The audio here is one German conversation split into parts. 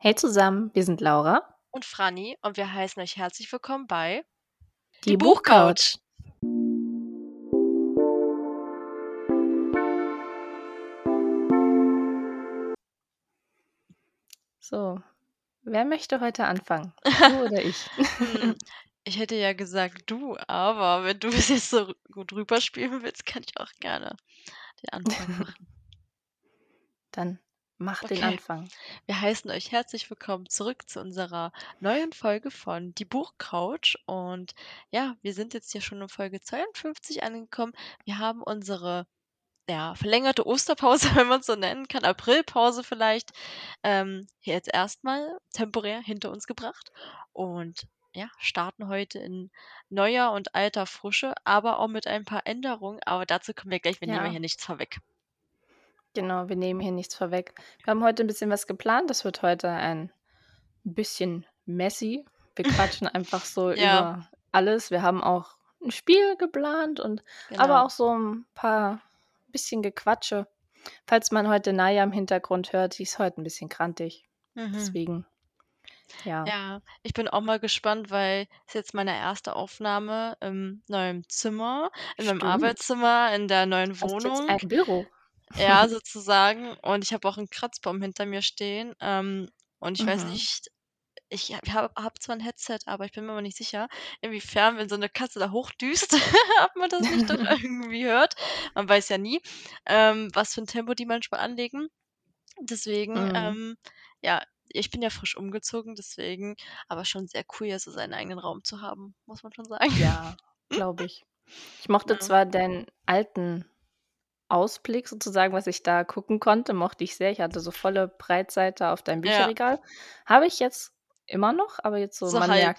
Hey zusammen, wir sind Laura, Und Franny und wir heißen euch herzlich willkommen bei Die die Buchcouch. Buchcouch. So, wer möchte heute anfangen? Du oder ich? Hm, ich hätte ja gesagt du, aber wenn du es jetzt so gut rüberspielen willst, kann ich auch gerne den Anfang machen. Dann mach den Okay, Anfang. wir heißen euch herzlich willkommen zurück zu unserer neuen Folge von Die Buchcouch. Und ja, wir sind jetzt hier schon in Folge 52 angekommen. Wir haben unsere verlängerte Osterpause, wenn man es so nennen kann, Aprilpause vielleicht, hier jetzt erstmal temporär hinter uns gebracht und ja, starten heute in neuer und alter Frische, aber auch mit ein paar Änderungen. Aber dazu kommen wir gleich, wir nehmen ja Ja, hier nichts vorweg. genau, wir nehmen hier nichts vorweg. Wir haben heute ein bisschen was geplant. Das wird heute ein bisschen messy. Wir quatschen einfach so Ja, über alles. Wir haben auch ein Spiel geplant und aber genau. auch so ein paar bisschen Gequatsche. Falls man heute Naya im Hintergrund hört, die ist heute ein bisschen krantig. Mhm. Deswegen, ja, Ja, ich bin auch mal gespannt, weil es jetzt meine erste Aufnahme im neuen Zimmer, in meinem stimmt. Arbeitszimmer, in der neuen Hast jetzt Wohnung. ein Büro? Ja, sozusagen. Und ich habe auch 'n Kratzbaum hinter mir stehen, und ich weiß Mhm. nicht, ich habe zwar 'n Headset, aber ich bin mir immer nicht sicher, inwiefern, wenn so 'ne Katze da hochdüst, ob man das nicht doch irgendwie hört. Man weiß ja nie, was für 'n Tempo die manchmal anlegen. Deswegen, Mhm. ja, ich bin ja frisch umgezogen, deswegen aber schon sehr cool, hier so seinen eigenen Raum zu haben, muss man schon sagen. Ja, glaube ich. Ich mochte Ja. zwar deinen alten Ausblick sozusagen, was ich da gucken konnte, mochte ich sehr. Ich hatte so volle Breitseite auf deinem Ja, Bücherregal. Habe ich jetzt immer noch, aber jetzt so so halb.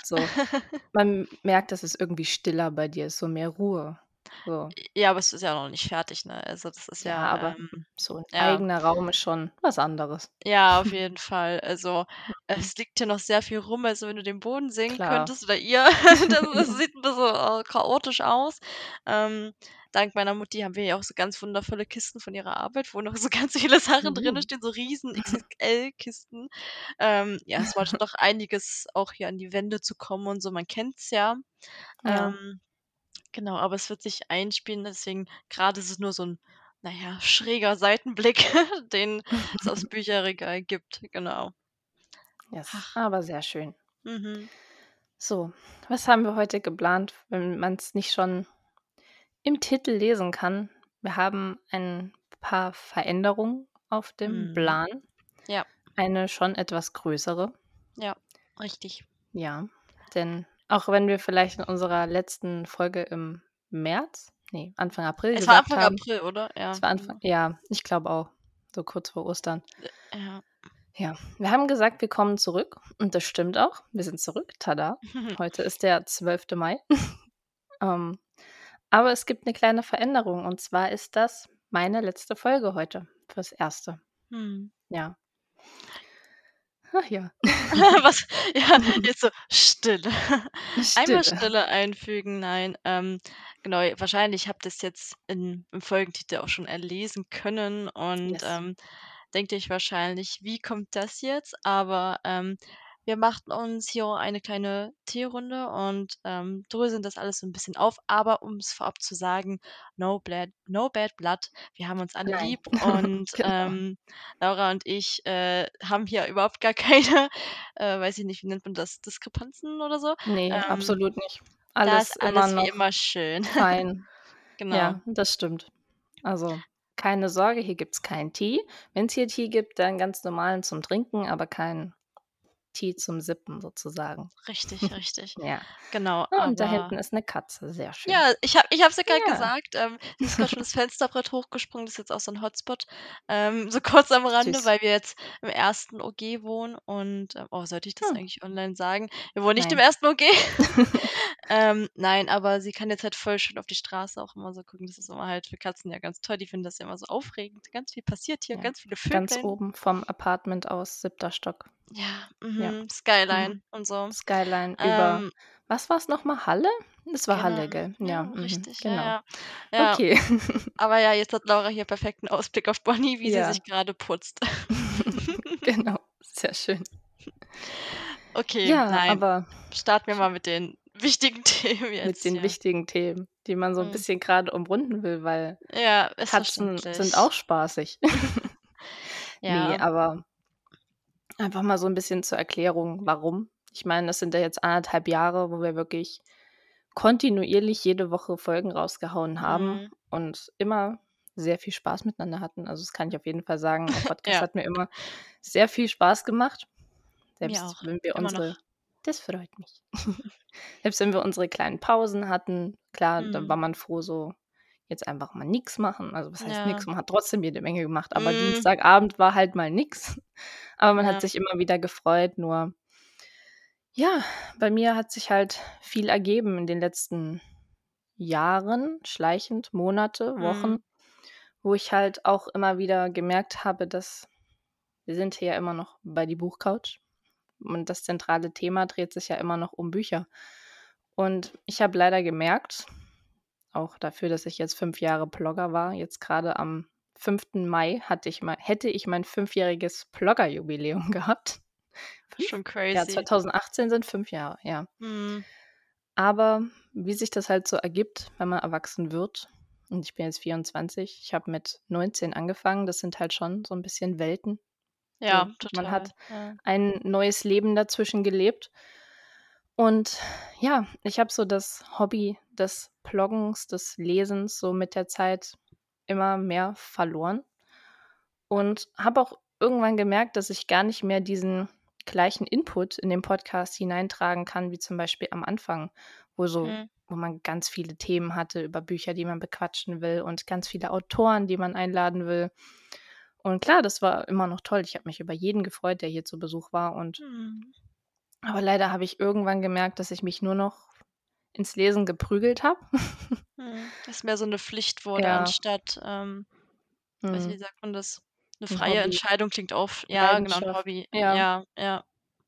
man merkt, dass es irgendwie stiller bei dir ist, so mehr Ruhe. So. Ja, aber es ist ja noch nicht fertig, ne? Also, das ist Ja, ja, aber so 'n ja. eigener Raum ist schon was anderes. Ja, auf jeden Fall. Also, Mhm. es liegt hier noch sehr viel rum. Also, wenn du den Boden sehen Klar. könntest oder ihr, das sieht 'n bisschen, chaotisch aus. Ähm, dank meiner Mutti haben wir ja auch so ganz wundervolle Kisten von ihrer Arbeit, wo noch so ganz viele Sachen drin Mhm. stehen, so riesen XXL-Kisten. Ja, es wollte doch einiges auch hier an die Wände zu kommen und so, man kennt's ja. Ja. Ähm Genau, aber es wird sich einspielen, deswegen grade ist es nur so 'n, na ja, schräger Seitenblick, den es aufs Bücherregal gibt, genau. Yes, Ach, aber sehr schön. mhm, So, was haben wir heute geplant, wenn man's nicht schon im Titel lesen kann? Wir haben ein paar Veränderungen auf dem mhm. Plan, Ja, eine schon etwas größere. ja, richtig. Ja, denn auch wenn wir vielleicht in unserer letzten Folge im März, ne, Anfang April Es war gesagt Anfang haben, April, oder? es Ja, war Anfang, genau. ja, ich glaube auch, so kurz vor Ostern. Ja. Ja, wir haben gesagt, wir kommen zurück und das stimmt auch. Wir sind zurück, tada. Heute ist der 12. Mai. Ähm, aber es gibt 'ne kleine Veränderung und zwar ist das meine letzte Folge heute fürs Erste. Mhm. Ja. Ach ja. Was? Ja, jetzt so Stille. Einmal Stille. Stille einfügen, nein, genau, wahrscheinlich habt ihr's jetzt im Folgentitel auch schon erlesen können und, Yes. denkt euch wahrscheinlich: „Wie kommt das jetzt?“ Aber, wir machten uns hier eine kleine Teerunde und, dröseln das alles so 'n bisschen auf. Aber um's vorab zu sagen, no bad blood. Wir haben uns alle Nein. lieb und, Genau. Laura und ich, haben hier überhaupt gar keine, weiß ich nicht, wie nennt man das, Diskrepanzen oder so? Ne, Ähm, absolut nicht. da ist Alles immer alles wie noch immer schön. fein. Genau. Ja, das stimmt. Also, keine Sorge, hier gibt's keinen Tee. Wenn's hier Tee gibt, dann ganz normalen zum Trinken, aber keinen Tee zum Sippen sozusagen. Richtig, richtig. Ja. Genau, Und da aber hinten ist 'ne Katze, sehr schön. ja, ich habe es ja grad Ja. gesagt, sie ist grad schon das Fensterbrett hochgesprungen, das ist jetzt auch so 'n Hotspot, so kurz am Rande, Süß. weil wir jetzt im 1. OG wohnen und, oh, sollte ich das Hm, eigentlich online sagen? Wir wohnen nicht im nein. 1. OG. Nein, aber sie kann jetzt halt voll schön auf die Straße auch immer so gucken. Das ist immer halt für Katzen ja ganz toll. Die finden das ja immer so aufregend. Ganz viel passiert hier, Ja. ganz viele Ganz Vöglein. oben vom Apartment aus, 7. Stock. Ja, Ja. Skyline Mhm. und so. Skyline über Ähm, was war's noch mal? Halle? Es war genau. Halle, gell? Ja, Ja, mhm, richtig, ja, genau. ja. Ja, Okay. aber ja, jetzt hat Laura hier perfekten Ausblick auf Bonnie, wie sie sich Ja. gerade putzt. Genau, sehr schön. Okay, Ja, nein. aber Starten wir mal mit den wichtigen Themen mit jetzt den hier. wichtigen Themen, die man so 'n Mhm. bisschen grade umrunden will, weil Ja, ist Katzen sind verständlich. auch spaßig. Ne, Ja. aber einfach mal so 'n bisschen zur Erklärung, warum. Ich meine, das sind ja jetzt 1,5 Jahre, wo wir wirklich kontinuierlich jede Woche Folgen rausgehauen haben Mhm. und immer sehr viel Spaß miteinander hatten. Also, das kann ich auf jeden Fall sagen. Der Podcast Ja, hat mir immer sehr viel Spaß gemacht, mir selbst auch. wenn wir Immer noch. unsere das freut mich. Selbst wenn wir unsere kleinen Pausen hatten, klar, dann war Mhm. man froh, so jetzt einfach mal nix machen. Also, was heißt Ja. nix? Man hat trotzdem jede Menge gemacht, aber Mhm. Dienstagabend war halt mal nix. Aber man hat Ja. sich immer wieder gefreut, nur ja, bei mir hat sich halt viel ergeben in den letzten Jahren, schleichend, Monate, Wochen, Mhm. wo ich halt auch immer wieder gemerkt habe, dass wir sind hier ja immer noch bei die Buchcouch und das zentrale Thema dreht sich ja immer noch um Bücher. Und ich habe leider gemerkt, auch dafür, dass ich jetzt 5 Jahre Blogger war, jetzt grade am 5. Mai hätte ich mein 5-jähriges Bloggerjubiläum gehabt. 5? Schon Ja, crazy. 2018 sind 5 Jahre, ja. Mhm. Aber wie sich das halt so ergibt, wenn man erwachsen wird und ich bin jetzt 24, ich habe mit 19 angefangen, das sind halt schon so 'n bisschen Welten. Ja, So, man total. hat Ja. ein neues Leben dazwischen gelebt und ja, ich habe so das Hobby des Bloggens, des Lesens so mit der Zeit immer mehr verloren und habe auch irgendwann gemerkt, dass ich gar nicht mehr diesen gleichen Input in den Podcast hineintragen kann, wie zum Beispiel am Anfang, Mhm. wo man ganz viele Themen hatte über Bücher, die man bequatschen will und ganz viele Autoren, die man einladen will. Und klar, das war immer noch toll. Ich habe mich über jeden gefreut, der hier zu Besuch war Mhm. aber leider habe ich irgendwann gemerkt, dass ich mich nur noch ins Lesen geprügelt habe. Mhm. Dass mehr so 'ne Pflicht wurde Ja, anstatt, weiß nicht, mhm, wie sagt man das? 'Ne 'n freie Hobby, Entscheidung klingt auch ja, genau, 'n Leidenschaft. Hobby. Ja, Ja, ja.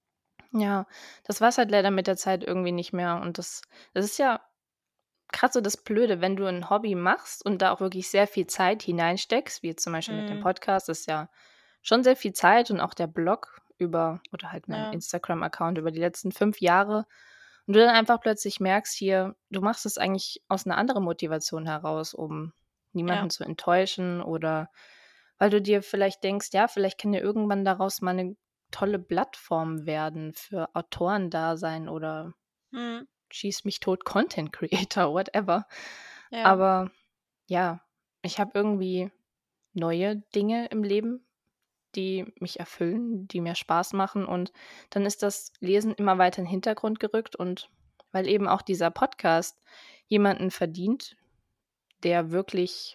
ja. Das war's halt leider mit der Zeit irgendwie nicht mehr und das ist ja grad so das Blöde, wenn du 'n Hobby machst und da auch wirklich sehr viel Zeit hineinsteckst, wie jetzt zum Beispiel mit dem Mhm. Podcast, ist ja schon sehr viel Zeit und auch der Blog oder halt mein Ja, Instagram-Account über die letzten 5 Jahre und du dann einfach plötzlich merkst hier, du machst es eigentlich aus 'ner anderen Motivation heraus, um ja. niemanden zu enttäuschen oder weil du dir vielleicht denkst: „Ja, vielleicht kann ja irgendwann daraus mal 'ne tolle Plattform werden für Autorendasein oder Mhm. schieß mich tot, Content Creator, whatever." Ja. Aber ja, ich habe irgendwie neue Dinge im Leben, die mich erfüllen, die mir Spaß machen und dann ist das Lesen immer weiter in den Hintergrund gerückt und weil eben auch dieser Podcast jemanden verdient, der wirklich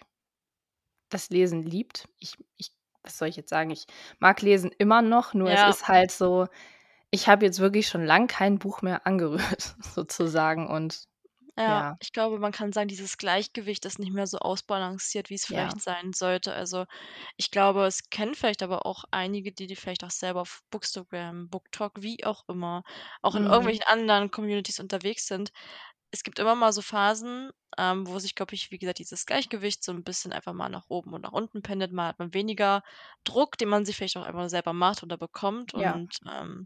das Lesen liebt. Ich was soll ich jetzt sagen? Ich mag Lesen immer noch, nur es Ja. ist halt so, ich habe jetzt wirklich schon lang kein Buch mehr angerührt sozusagen und Ja, ja, ich glaube, man kann sagen, dieses Gleichgewicht ist nicht mehr so ausbalanciert, wie es ja, vielleicht sein sollte. Also, ich glaube, es kennen vielleicht aber auch einige, die vielleicht auch selber auf Bookstagram, BookTok, wie auch immer, auch in mhm, irgendwelchen anderen Communities unterwegs sind. Es gibt immer mal so Phasen, wo sich, glaube ich, wie gesagt, dieses Gleichgewicht so ein bisschen einfach mal nach oben und nach unten pendelt. Mal hat man weniger Druck, den man sich vielleicht auch einfach selber macht oder bekommt ja, und,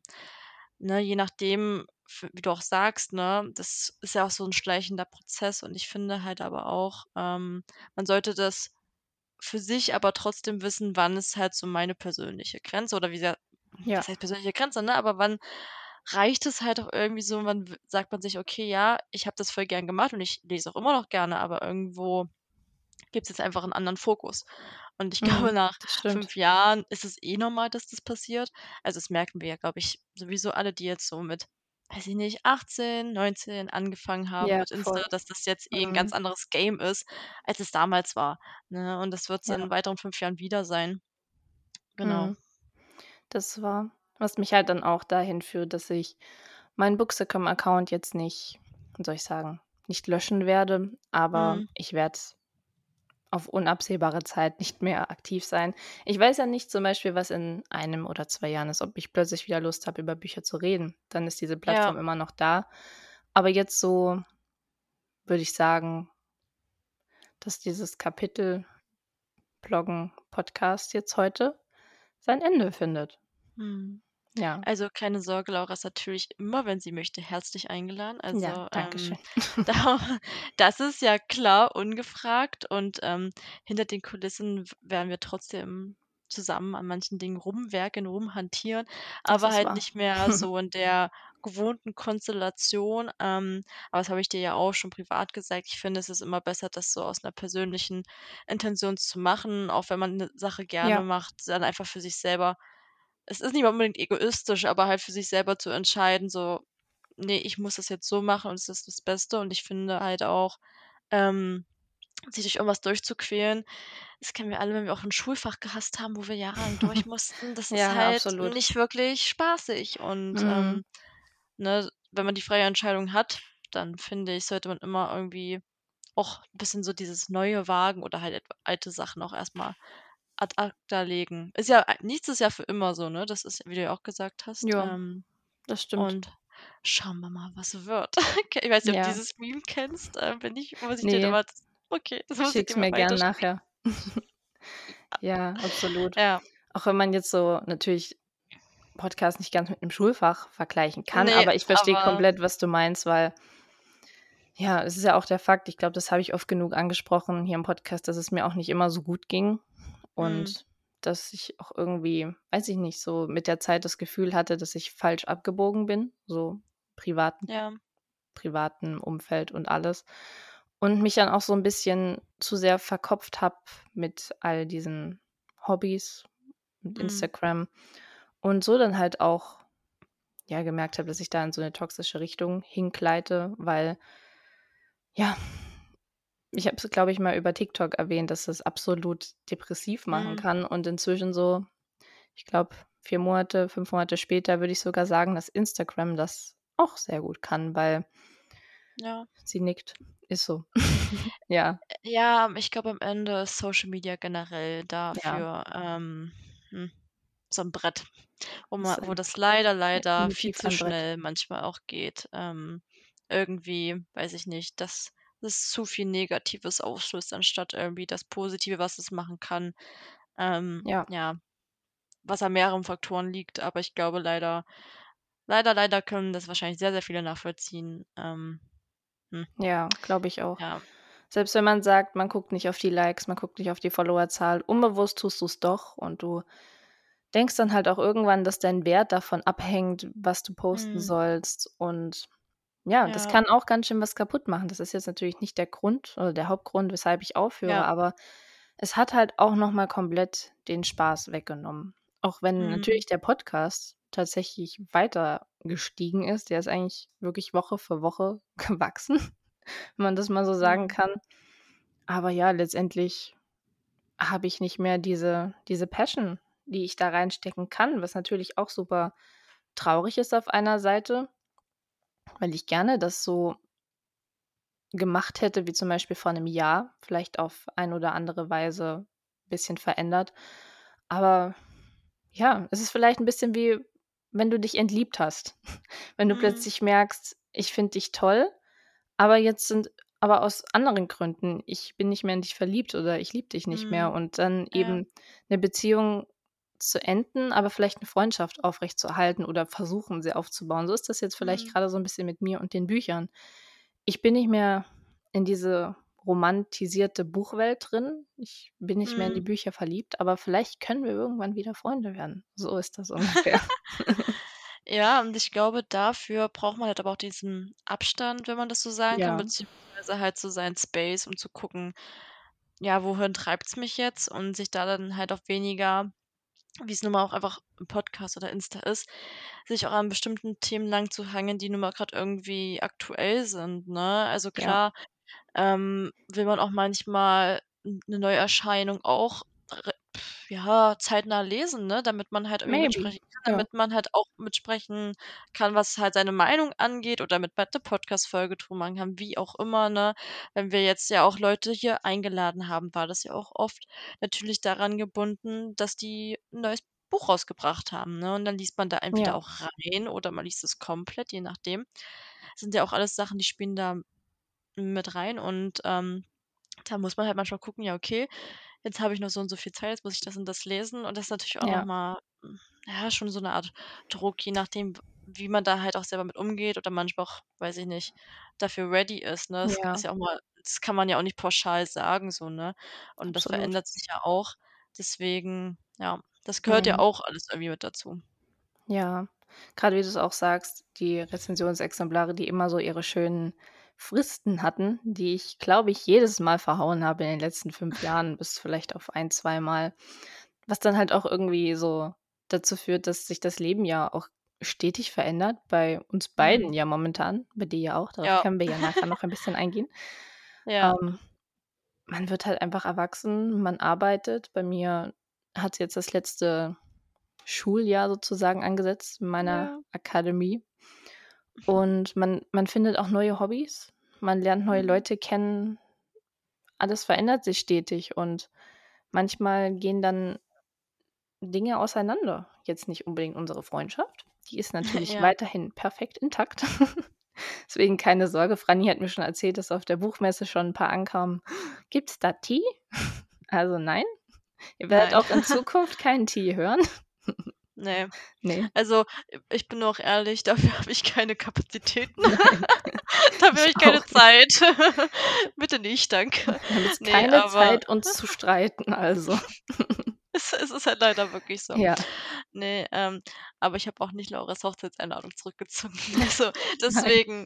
ne, je nachdem, wie du auch sagst, ne, das ist ja auch so ein schleichender Prozess und ich finde halt aber auch, man sollte das für sich aber trotzdem wissen, wann ist halt so meine persönliche Grenze oder wie gesagt, ja, was heißt persönliche Grenze, ne, aber wann reicht es halt auch irgendwie so, wann w sagt man sich: „Okay, ja, ich habe das voll gern gemacht und ich lese auch immer noch gerne, aber irgendwo gibt's jetzt einfach 'n anderen Fokus.“ Und ich glaube, mhm, nach das stimmt. 5 Jahren ist es eh normal, dass das passiert. Also, das merken wir ja, glaube ich, sowieso alle, die jetzt so mit, weiß ich nicht, 18, 19 angefangen haben Ja, mit Insta, voll. dass das jetzt eh 'n ganz Mhm, anderes Game ist, als es damals war, ne? Und das wird's ja, in weiteren 5 Jahren wieder sein. Genau. mhm. Das war was mich halt dann auch dahin führt, dass ich meinen Bookstagram-Account jetzt nicht wie soll ich sagen, nicht löschen werde, aber Mhm. ich werde auf unabsehbare Zeit nicht mehr aktiv sein. Ich weiß ja nicht zum Beispiel, was in 1 oder 2 Jahren ist, ob ich plötzlich wieder Lust habe, über Bücher zu reden. Dann ist diese Ja. Plattform immer noch da. Aber jetzt so würde ich sagen, dass dieses Kapitel Bloggen, Podcast jetzt heute sein Ende findet. Mhm. Ja. Also, keine Sorge, Laura ist natürlich immer, wenn sie möchte, herzlich eingeladen. Ja, Also, danke schön. da das ist ja klar, ungefragt und, hinter den Kulissen werden wir trotzdem zusammen an manchen Dingen rumwerkeln, rumhantieren, Das aber ist halt wahr. nicht mehr so in der gewohnten Konstellation. Aber das habe ich dir ja auch schon privat gesagt. Ich finde, es ist immer besser, das so aus einer persönlichen Intention zu machen, auch wenn man eine Sache gerne Ja, macht, dann einfach für sich selber es ist nicht mal unbedingt egoistisch, aber halt für sich selber zu entscheiden, so: „Ne, ich muss das jetzt so machen und es ist das Beste.“ Und ich finde halt auch, ähm, sich durch irgendwas durchzuquälen, das kennen wir alle, wenn wir auch 'n Schulfach gehasst haben, wo wir jahrelang durch mussten. Das ist ja, halt absolut. nicht wirklich spaßig und, Mhm. ne, wenn man die freie Entscheidung hat, dann finde ich, sollte man immer irgendwie auch 'n bisschen so dieses Neue wagen oder halt alte Sachen auch erst mal ad acta legen. Ist ja nichts ist ja für immer so, ne? Das ist, wie du ja auch gesagt hast. Ja, das stimmt. Und schauen wir mal, was wird. Ich weiß nicht, ob du Ja. dieses Meme kennst, wenn nicht, muss ich dir Ne, immer okay, das muss ich schick's dir mal mir gern weiterschicken. nachher. Ja, absolut. Ja. Auch wenn man jetzt so natürlich Podcast nicht ganz mit 'nem Schulfach vergleichen kann, Ne, aber ich verstehe aber komplett, was du meinst, weil ja, es ist ja auch der Fakt, ich glaube, das habe ich oft genug angesprochen hier im Podcast, dass es mir auch nicht immer so gut ging mhm, und dass ich auch irgendwie, weiß ich nicht, so mit der Zeit das Gefühl hatte, dass ich falsch abgebogen bin, so privaten ja, privaten Umfeld und alles. Und mich dann auch so 'n bisschen zu sehr verkopft habe mit all diesen Hobbys und mhm, Instagram und so dann halt auch, ja, gemerkt habe, dass ich da in so 'ne toxische Richtung hingleite, weil, ja, ich habe es, glaube ich, mal über TikTok erwähnt, dass das absolut depressiv machen mhm, kann und inzwischen so, ich glaube, 4 Monate, 5 Monate später würde ich sogar sagen, dass Instagram das auch sehr gut kann, weil ja. sie nickt. Ist so. Ja, Ja, ich glaube, am Ende ist Social Media generell ja, dafür, hm, so 'n Brett, ist wo ein das leider viel definitiv zu ein Brett. schnell manchmal auch geht. Irgendwie, weiß ich nicht, dass es zu viel Negatives auslöst, anstatt irgendwie das Positive, was es machen kann. Ja, Ja, was an mehreren Faktoren liegt, aber ich glaube leider können das wahrscheinlich sehr viele nachvollziehen. Hm, ja, glaube ich auch. ja, Selbst wenn man sagt, man guckt nicht auf die Likes, man guckt nicht auf die Followerzahl, unbewusst tust du's doch und du denkst dann halt auch irgendwann, dass dein Wert davon abhängt, was du posten mhm, sollst und ja, das ja, kann auch ganz schön was kaputt machen. Das ist jetzt natürlich nicht der Grund oder der Hauptgrund, weshalb ich aufhöre, ja, aber es hat halt auch noch mal komplett den Spaß weggenommen. Auch wenn mhm, natürlich der Podcast tatsächlich weiter gestiegen ist. Der ist eigentlich wirklich Woche für Woche gewachsen, wenn man das mal so sagen mhm, kann. Aber ja, letztendlich habe ich nicht mehr diese Passion, die ich da reinstecken kann, was natürlich auch super traurig ist auf einer Seite, weil ich gerne das so gemacht hätte, wie zum Beispiel vor 'nem Jahr, vielleicht auf ein oder andere Weise bisschen verändert. Aber ja, es ist vielleicht 'n bisschen wie, wenn du dich entliebt hast. Wenn du mhm, plötzlich merkst: „Ich finde dich toll, aber jetzt sind aber aus anderen Gründen ich bin nicht mehr in dich verliebt oder ich liebe dich nicht mehr.“ mhm, Und dann ja, eben 'ne Beziehung zu enden, aber vielleicht 'ne Freundschaft aufrechtzuerhalten oder versuchen, sie aufzubauen. So ist das jetzt vielleicht mhm, grade so 'n bisschen mit mir und den Büchern. Ich bin nicht mehr in diese romantisierte Buchwelt drin. Ich bin nicht mehr in die mhm. Bücher verliebt, aber vielleicht können wir irgendwann wieder Freunde werden. So ist das ungefähr. Ja, und ich glaube, dafür braucht man halt aber auch diesen Abstand, wenn man das so sagen kann, Ja, beziehungsweise halt so seinen Space, um zu gucken, ja, wohin treibt's mich jetzt? Und sich da dann halt auch weniger, wie es nun mal auch einfach im Podcast oder Insta ist, sich auch an bestimmten Themen lang zu hangeln, die nun mal grad irgendwie aktuell sind, ne? Also ja, klar, will man auch manchmal 'ne Neuerscheinung auch ja, zeitnah lesen, ne, damit man halt irgendwie maybe. mitsprechen kann, Ja, damit man halt auch mitsprechen kann, was halt seine Meinung angeht oder damit man 'ne Podcast-Folge drüber machen kann, wie auch immer, ne? Wenn wir jetzt ja auch Leute hier eingeladen haben, war das ja auch oft natürlich daran gebunden, dass die 'n neues Buch rausgebracht haben, ne? Und dann liest man da entweder ja, auch rein oder man liest es komplett, je nachdem. Sind ja auch alles Sachen, die spielen da mit rein und, da muss man halt manchmal gucken, ja, okay, jetzt habe ich noch so und so viel Zeit, jetzt muss ich das und das lesen und das ist natürlich auch noch ja. mal, ja, schon so 'ne Art Druck, je nachdem, wie man da halt auch selber mit umgeht oder manchmal auch, weiß ich nicht, dafür ready ist, ne? Das ist Ja, ja auch mal das kann man ja auch nicht pauschal sagen so, ne? Und das absolut. verändert sich ja auch. Deswegen, ja, das gehört ja Mhm. auch alles irgendwie mit dazu. Ja, gerade wie du es auch sagst, die Rezensionsexemplare, die immer so ihre schönen Fristen hatten, die ich, glaube ich, jedes Mal verhauen habe in den letzten 5 Jahren, bis vielleicht auf ein zweimal. Was dann halt auch irgendwie so dazu führt, dass sich das Leben ja auch stetig verändert, bei uns Mhm. beiden ja momentan, bei dir ja auch, darauf Ja, können wir ja nachher noch ein bisschen eingehen. ja, Ähm, Man wird halt einfach erwachsen, man arbeitet. Bei mir hat jetzt das letzte Schuljahr sozusagen angesetzt in meiner ja. Akademie. Und man findet auch neue Hobbys, man lernt neue Mhm. Leute kennen. Alles verändert sich stetig und manchmal gehen dann Dinge auseinander. Jetzt nicht unbedingt unsere Freundschaft. Die ist natürlich Ja. weiterhin perfekt intakt. Deswegen keine Sorge. Franny hat mir schon erzählt, dass auf der Buchmesse schon 'n paar ankamen: „Gibt's da Tee?“ Also, nein, ihr werdet Nein. auch in Zukunft keinen Tee hören. Ne. Ne, Also, ich bin auch ehrlich, dafür habe ich keine Kapazitäten. nein, Dafür habe ich ich keine auch Zeit. Bitte nicht, danke. Wir haben jetzt Ne, keine aber Zeit, uns zu streiten, also. es ist halt leider wirklich so. Ja, Ne, aber ich habe auch nicht Lauras Hochzeitseinladung zurückgezogen. Also, nein, deswegen,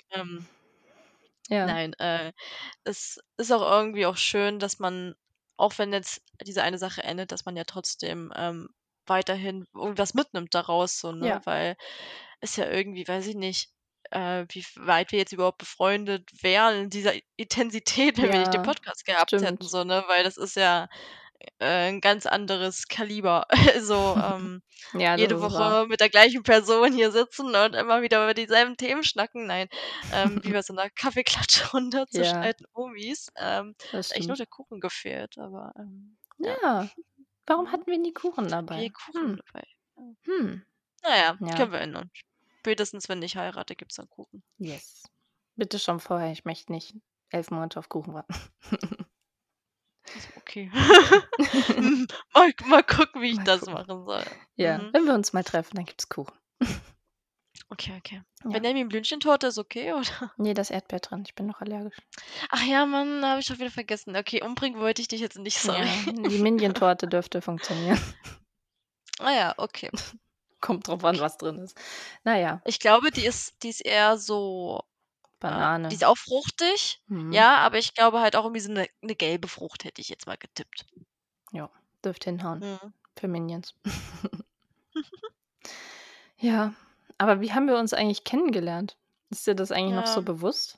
ja, nein, es ist auch irgendwie auch schön, dass man, auch wenn jetzt diese eine Sache endet, dass man ja trotzdem, weiterhin irgendwas mitnimmt daraus so, ne? ja, Weil es ja irgendwie, weiß ich nicht, wie weit wir jetzt überhaupt befreundet wären in dieser Intensität, wenn wir nicht den ja, Podcast gehabt hätten, stimmt. so, ne? Weil das ist ja, 'n ganz anderes Kaliber. Also, Ja, das jede ist wahr. Woche mit der gleichen Person hier sitzen und immer wieder über dieselben Themen schnacken. Nein, wie bei so 'ner Kaffeeklatschrunde zwischen Ja, alten Omis. das Hat echt nur stimmt. der Kuchen gefehlt, aber, ja. Ja, warum Mhm. hatten wir nie Kuchen Viel dabei? Kuchen dabei. Ja. Hm, Na ja, ja, können wir ändern. Spätestens, wenn ich heirate, gibt's dann Kuchen. yes. Bitte schon vorher, ich möchte nicht 11 Monate auf Kuchen warten. Also, okay. Okay. Mal gucken, wie ich Mal das gucken. machen soll. Ja, Mhm. wenn wir uns mal treffen, dann gibt's Kuchen. Okay, okay. Ja. Benjamin Blümchentorte ist okay, oder? Ne, da ist Erdbeer drin, ich bin noch allergisch. Ach ja, Mann, habe ich schon wieder vergessen. Okay, umbringen wollte ich dich jetzt nicht, sorry. Ja, die Minion-Torte dürfte funktionieren. Ah ja, okay, Kommt drauf an, okay. was drin ist. Na ja, Ich glaube, die ist eher so, die Banane. ist auch fruchtig, Mhm. ja, aber ich glaube halt auch irgendwie so 'ne gelbe Frucht, hätte ich jetzt mal getippt. Ja, dürfte hinhauen Mhm. für Minions. Ja, aber wie haben wir uns eigentlich kennengelernt? Ist dir das eigentlich noch Ja, so bewusst?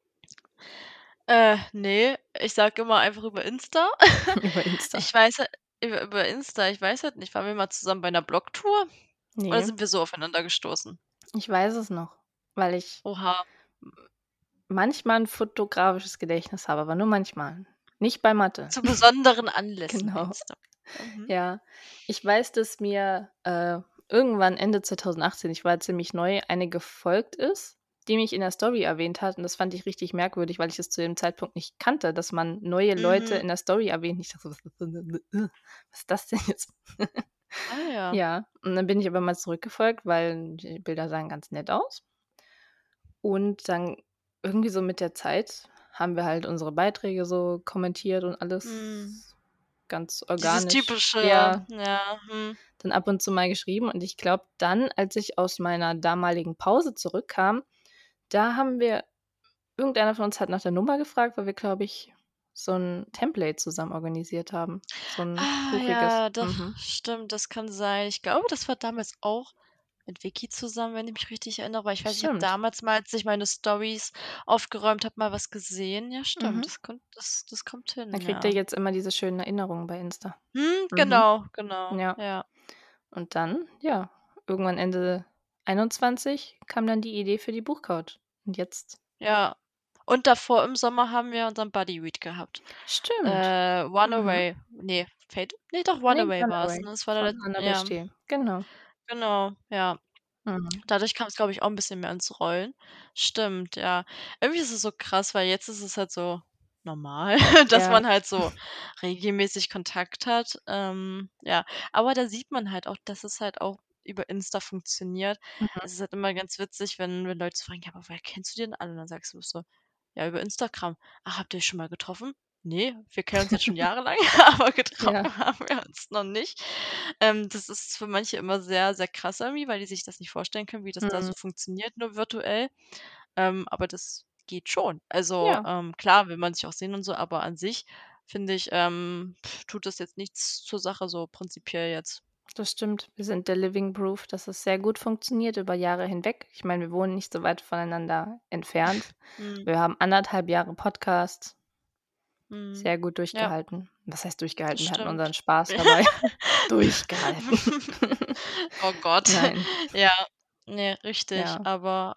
ne, ich sage immer einfach über Insta. Über Insta? Ich weiß halt über Insta, ich weiß halt nicht, waren wir mal zusammen bei 'ner Blogtour oder Ne, sind wir so aufeinander gestoßen? ich weiß es noch, weil ich Oha, manchmal 'n fotografisches Gedächtnis habe, aber nur manchmal. Nicht bei Mathe. zu besonderen Anlässen Genau. meinst du? Mhm. Ja. Ich weiß, dass mir, irgendwann Ende 2018, ich war ziemlich neu, eine gefolgt ist, die mich in der Story erwähnt hat und das fand ich richtig merkwürdig, weil ich es zu dem Zeitpunkt nicht kannte, dass man neue Leute Mhm. in der Story erwähnt. Ich dachte so: „Was ist das denn jetzt?“ Ah ja. Ja, und dann bin ich aber mal zurückgefolgt, weil die Bilder sahen ganz nett aus. Und dann irgendwie so mit der Zeit haben wir halt unsere Beiträge so kommentiert und Mhm. alles ganz Dieses organisch. typische, Ja, ja, mhm. dann ab und zu mal geschrieben und ich glaube dann, als ich aus meiner damaligen Pause zurückkam, da haben wir irgendeiner von uns hat nach der Nummer gefragt, weil wir, glaube ich, so 'n Template zusammen organisiert haben, so 'n Ah buchiges. ja, doch, Mhm. stimmt, das kann sein. Ich glaube, das war damals auch mit Vicky zusammen, wenn ich mich richtig erinnere, weil ich weiß, ich habe Stimmt. damals mal, als ich meine Stories aufgeräumt habe, mal was gesehen. Ja, Mhm. stimmt, das kommt Dann hin, kriegt ihr ja. jetzt immer diese schönen Erinnerungen bei Insta. Mhm. Genau, genau, Ja. ja, Und dann, ja, irgendwann Ende 21 kam dann die Idee für die Buchcouch. Und jetzt ja. Und davor im Sommer haben wir unseren Buddy Read gehabt. stimmt. Mhm. Runaway, ne, Fate? Ne, doch, Ne, Runaway war's, Runaway ne? Das war der von let Annabel ja, Steel. Genau. genau, ja. Mhm. Dadurch kam's, glaube ich, auch 'n bisschen mehr ins Rollen. Stimmt, ja. Irgendwie ist es so krass, weil jetzt ist es halt so normal, dass Ja. man halt so regelmäßig Kontakt hat. Ja, aber da sieht man halt auch, dass es halt auch über Insta funktioniert. Mhm. Es ist halt immer ganz witzig, wenn Leute so fragen: „Ja, aber woher kennst du die denn alle?“ Und dann sagst du so: „Ja, über Instagram.“ „Ach, habt ihr euch schon mal getroffen?“ „Ne, wir kennen uns jetzt schon jahrelang, aber Ja. getroffen haben wir uns noch nicht.“ Das ist für manche immer sehr, sehr krass irgendwie, weil die sich das nicht vorstellen können, wie das da Mhm. so funktioniert, nur virtuell. Aber das geht schon. Also, Ja, klar will man sich auch sehen und so, aber an sich finde ich, tut das jetzt nichts zur Sache so prinzipiell jetzt. das stimmt. Wir sind der Living Proof, dass es sehr gut funktioniert über Jahre hinweg. Ich meine, wir wohnen nicht so weit voneinander entfernt. Mhm, Wir haben 1,5 Jahre Podcast mhm. sehr gut Ja, durchgehalten. Was heißt das durchgehalten? Wir hatten unseren stimmt. Spaß dabei. Durchgehalten. Oh Gott. Nein, Ja, ne, richtig. ja. Aber,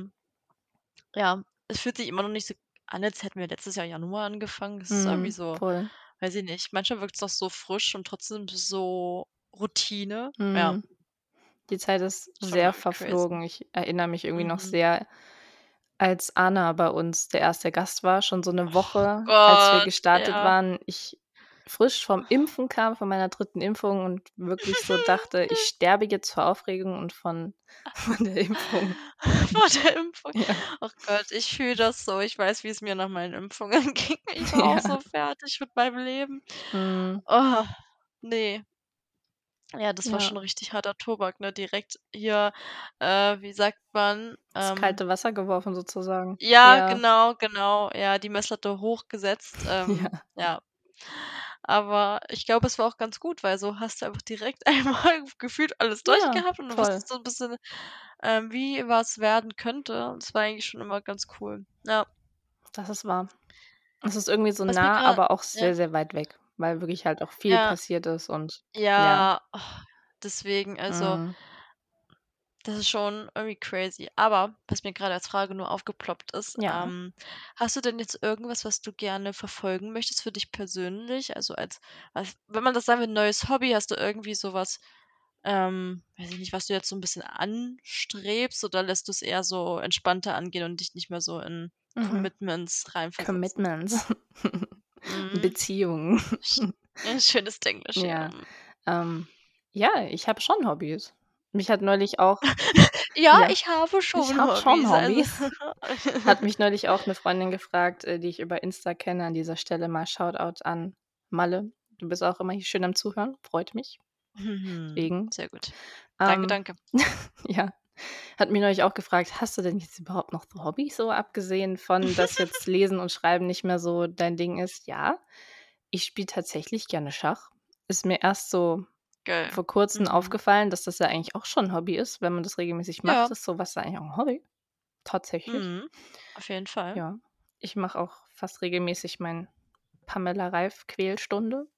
ja, es fühlt sich immer noch nicht so an, als hätten wir letztes Jahr Januar angefangen. Das ist irgendwie Mhm, so, voll. weiß ich nicht, manchmal wirkt's noch so frisch und trotzdem so Routine. Ja, Mhm. Die Zeit ist schon sehr irgendwie crazy. verflogen. Ich erinnere mich irgendwie noch Mhm. sehr, als Anna bei uns der erste Gast war, schon so 'ne Oh Woche, als wir Gott, gestartet ja. waren, ich frisch vom Impfen kam, von meiner 3. Impfung und wirklich so dachte: „Ich sterbe jetzt vor Aufregung und von von der Impfung.“ Vor der Impfung. Ja, Oh Gott, ich fühle das so. Ich weiß, wie es mir nach meinen Impfungen ging. Ich war auch ja. so fertig mit meinem Leben. Mhm. Oh, ne. Ja, das war Ja, schon richtig harter Tobak, ne? Direkt hier, wie sagt man, ins kalte Wasser geworfen sozusagen. ja, Ja, genau, genau. Ja, die Messlatte hochgesetzt. ja, Ja. Aber ich glaube, es war auch ganz gut, weil so hast du einfach direkt einmal gefühlt alles ja, durchgehabt und du voll. wusstest so 'n bisschen, wie was werden könnte. Und das war eigentlich schon immer ganz cool. Ja. Das ist wahr. Es ist irgendwie so Was mir nah, grad aber auch ja, sehr, sehr weit weg, weil wirklich halt auch viel ja, passiert ist und ja. ja, deswegen, also, Mhm. das ist schon irgendwie crazy. Aber was mir grade als Frage nur aufgeploppt ist, Ja. hast du denn jetzt irgendwas, was du gerne verfolgen möchtest für dich persönlich? Also, als was wenn man das sagen will, neues Hobby, hast du irgendwie so was, weiß ich nicht, was du jetzt so 'n bisschen anstrebst oder lässt du's eher so entspannter angehen und dich nicht mehr so in Mhm. Commitments reinversetzen? Commitments. Mhm. Beziehungen. Sch schönes Englisch, ja. Ja. Ähm, ja, ich habe schon Hobbys. Mich hat neulich auch Ja, ja, ich habe ich schon habe schon Hobbys, also Hobbys. Hat mich neulich auch 'ne Freundin gefragt, die ich über Insta kenne. An dieser Stelle mal Shoutout an Malle. Du bist auch immer hier schön am Zuhören, freut mich. Mhm, Deswegen. sehr gut. Danke, Ähm, danke. ja, hat mich neulich auch gefragt: „Hast du denn jetzt überhaupt noch so Hobbys, so abgesehen von, dass jetzt Lesen und Schreiben nicht mehr so dein Ding ist?“ Ja, ich spiele tatsächlich gerne Schach. Ist mir erst so Geil. vor Kurzem Mhm. aufgefallen, dass das ja eigentlich auch schon 'n Hobby ist, wenn man das regelmäßig Ja, macht, ist so was ja eigentlich auch 'n Hobby, tatsächlich. mhm. Auf jeden Fall. Ja, ich mache auch fast regelmäßig mein Pamela Reif Quälstunde.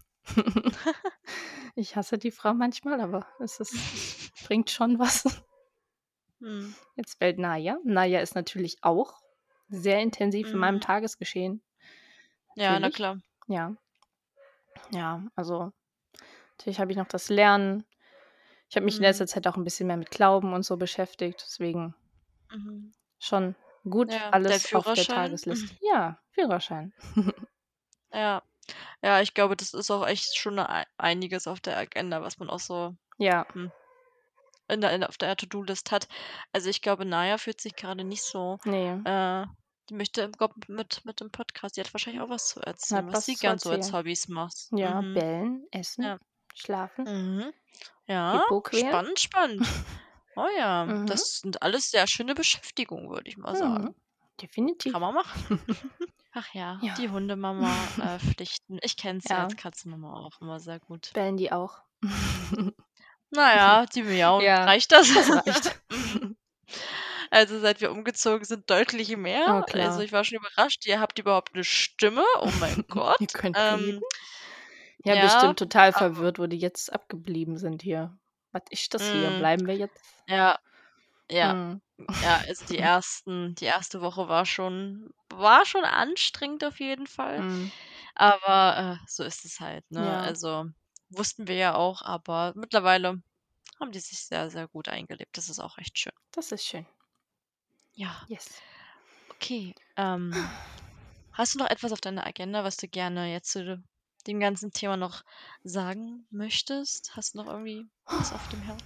Ich hasse die Frau manchmal, aber es bringt schon was. Mhm, Jetzt wählt Naja. Naja ist natürlich auch sehr intensiv in meinem mhm. Tagesgeschehen, Ja, na natürlich. klar. Ja, ja, also, natürlich habe ich noch das Lernen. Ich habe mich in Mhm, letzter Zeit auch 'n bisschen mehr mit Glauben und so beschäftigt, deswegen mhm. schon gut Ja, der alles auf der Führerschein? Tagesliste. Ja, Führerschein. Ja. Ja, ich glaube, das ist auch echt schon einiges auf der Agenda, was man auch so, Ja, hm, in auf der To-do-List hat. Also, ich glaube, Naya fühlt sich grade nicht so, ne, äh die möchte glaube mit dem Podcast, die hat wahrscheinlich auch was zu erzählen, hat was was sie zu gern so als erzählen. Hobbys macht. Ja, Mhm. bellen, essen, Ja. schlafen, Mhm. Ja, Hippo quälen. spannend, spannend. Oh ja, Mhm, das sind alles sehr schöne Beschäftigungen, würde ich mal mhm, sagen. Kann definitiv. man machen. Ach ja, Ja, die Hundemama, Pflichten. Ich kenne sie als ja, Katzenmama auch immer sehr gut. bellen die auch? Na ja, die miauen. Ja, Reicht das? das reicht. Mhm. Also, seit wir umgezogen sind, deutlich mehr. Oh, Also, klar. ich war schon überrascht, ihr habt überhaupt 'ne Stimme. Oh mein Ihr Gott. könnt reden. Ja, Ja, bestimmt total aber verwirrt, wo die jetzt abgeblieben sind hier. Was ist das hier? mhm, Bleiben wir jetzt? ja, ja. Mhm. Ja, also die erste Woche war schon anstrengend auf jeden Fall, Mhm. aber, so ist es halt, ne? Ja, Also, wussten wir ja auch, aber mittlerweile haben die sich sehr, sehr gut eingelebt. Das ist auch echt schön. das ist schön. Ja, Yes. okay. Hast du noch etwas auf deiner Agenda, was du gerne jetzt zu dem ganzen Thema noch sagen möchtest? Hast du noch irgendwie was auf dem Herzen?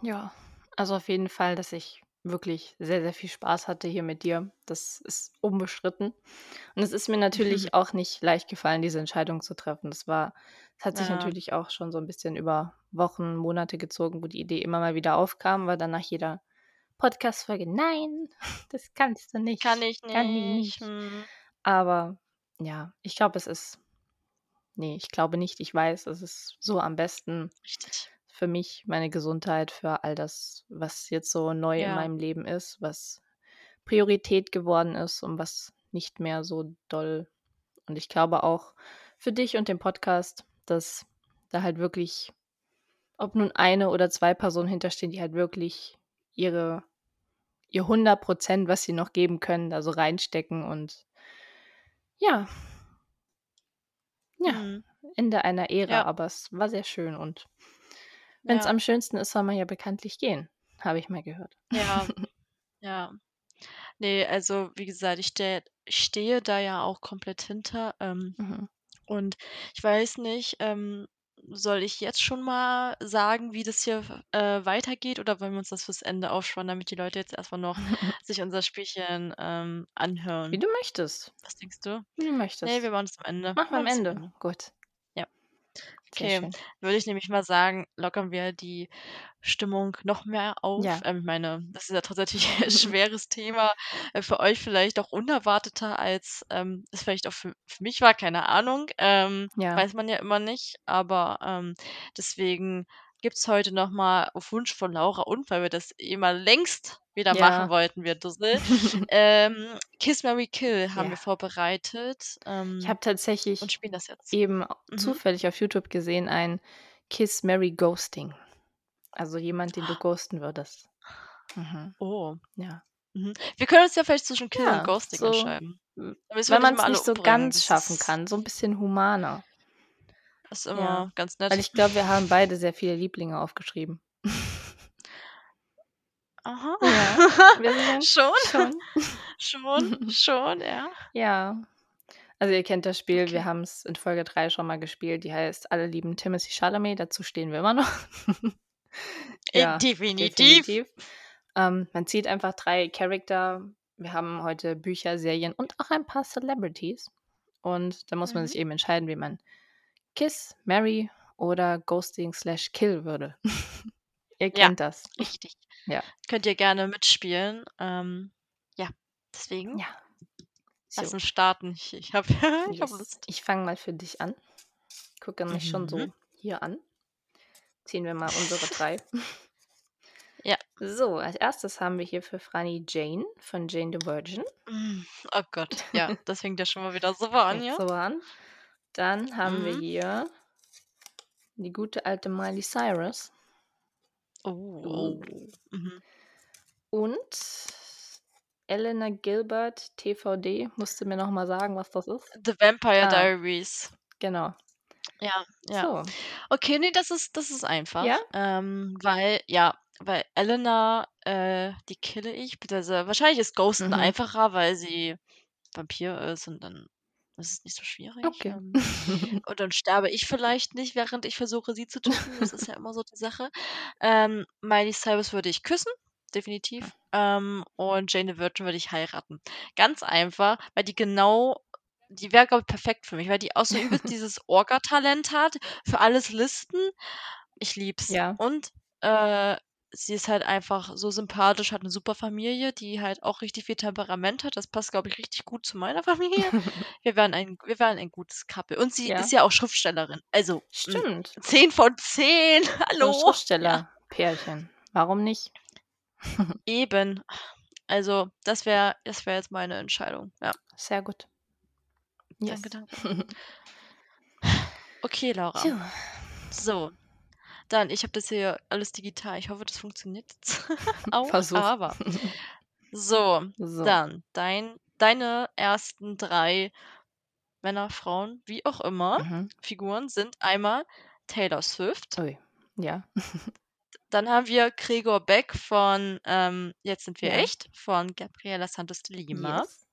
Ja, also auf jeden Fall, dass ich wirklich sehr, sehr viel Spaß hatte hier mit dir. Das ist unbestritten. Und es ist mir natürlich auch nicht leicht gefallen, diese Entscheidung zu treffen. Es hat sich Ja, natürlich auch schon so ein bisschen über Wochen, Monate gezogen, wo die Idee immer mal wieder aufkam, weil dann nach jeder Podcast-Folge: „Nein, das kannst du kann nicht, ich kann ich nicht. nicht.“ Aber ja, ich glaube nicht, ich weiß, es ist so am besten Richtig. für mich, meine Gesundheit, für all das, was jetzt so neu in Ja. meinem Leben ist, was Priorität geworden ist und was nicht mehr so doll. Und ich glaube auch für dich und den Podcast, dass da halt wirklich, ob nun eine oder 2 Personen hinterstehen, die halt wirklich ihre ihr 100%, was sie noch geben können, da so reinstecken und ja, ja, Mhm. Ende einer Ära, Ja, aber es war sehr schön und wenn es ja, am schönsten ist, soll man ja bekanntlich gehen, habe ich mal gehört. ja, ja. Ne, also, wie gesagt, ich stehe da ja auch komplett hinter, Mhm. und ich weiß nicht, soll ich jetzt schon mal sagen, wie das hier weitergeht, oder wollen wir uns das fürs Ende aufsparen, damit die Leute jetzt erst mal noch sich unser Spielchen, Wie anhören? du möchtest, Was denkst du? wie du Ne, wir möchtest. machen es am Ende. Machen Wir wir am machen es am Ende. Ende. Gut, Ja. sehr Okay, schön. würde ich nämlich mal sagen, lockern wir die Stimmung noch mehr auf. Ja. Ich meine, das ist ja tatsächlich ein schweres Thema, für euch vielleicht auch unerwarteter, als, es vielleicht auch für mich war, keine Ahnung, Ja. weiß man ja immer nicht. Aber, deswegen gibt's heute noch mal auf Wunsch von Laura und weil wir das eh mal längst wieder machen Ja. wollten, wir Dussel, Kiss, Marry, Kill haben wir Ja. vorbereitet, Ich habe und tatsächlich spielen das jetzt. eben Mhm. zufällig auf YouTube gesehen, ein Kiss, Marry, Ghosting. Also jemand, den du ghosten würdest. Mhm. Oh. Ja. Mhm. Wir können uns ja vielleicht zwischen Kill und Ja, Ghosting so, entscheiden. Da müssen wir wenn nicht man immer es alle nicht so umbringen. ganz Das schaffen ist kann, so ein bisschen humaner. ist Ja. immer ganz Weil nett. ich glaube, wir haben beide sehr viele Lieblinge aufgeschrieben. Aha. Ja, wir sind Schon? schon. Schon, ja. Ja. Also, ihr kennt das Spiel, wir Okay. haben es in Folge 3 schon mal gespielt, die heißt „Alle lieben Timothée Chalamet“, dazu stehen wir immer noch. Ja, Definitiv. definitiv. Man zieht einfach 3 Charakter. Wir haben heute Bücher, Serien und auch ein paar Celebrities. Und da muss man Mhm. sich eben entscheiden, wen man Kiss, Marry oder Ghosting/Kill würde. Ihr Ja, kennt das. richtig. Ja. Könnt ihr gerne mitspielen. Ja, deswegen Ja, lass so. uns starten. Ich habe ich habe Yes. Lust. Ich fange mal für dich an. Gucke mich schon Mhm. so hier an. Ziehen wir mal unsere 3. Ja. So, als Erstes haben wir hier für Franny Jane von Jane the Virgin. Oh Gott, ja, das fängt ja schon mal wieder super an, Fängt ja? so an. Dann haben wir Mhm. hier die gute alte Miley Cyrus. Oh, Uh. oh. Mhm. Und Elena Gilbert, TVD. Musst du mir noch mal sagen, was das ist? The Vampire Ah, Diaries. genau. Ja, ja. So, Okay, ne, das ist ja? einfach, weil Elena, die kille ich, beziehungsweise wahrscheinlich ist Ghosten Mhm. einfacher, weil sie Vampir ist und dann ist es nicht so schwierig, Okay. und dann sterbe ich vielleicht nicht, während ich versuche, sie zu töten. Das ist ja immer so die Sache. Miley Cyrus würde ich küssen, definitiv, und Jane the Virgin würde ich heiraten. Ganz einfach, weil die wäre, glaube ich, perfekt für mich, weil die auch so übelst dieses Orga-Talent hat, für alles Listen. Ich lieb's. Ja. Und, sie ist halt einfach so sympathisch, hat 'ne super Familie, die halt auch richtig viel Temperament hat. Das passt, glaube ich, richtig gut zu meiner Familie. Wir wären ein gutes Couple. Und sie ist Ja, ja auch Schriftstellerin. Also, stimmt. 10 von 10. So 'n Hallo? Ja, Schriftstellerpärchen. Warum nicht? eben. Also, das wäre jetzt meine Entscheidung. Ja, Sehr gut. danke, Yes. danke. Okay, Laura. Jo, So, dann ich habe das hier alles digital. Ich hoffe, das funktioniert jetzt auch, Versuch. aber so, So. dann deine ersten 3 Männer, Frauen, wie auch immer, Mhm. Figuren sind einmal Taylor Swift, Ui. Ja. dann haben wir Gregor Beck von, „Jetzt sind wir Ja. echt“ von Gabriela Santos de Lima Yes.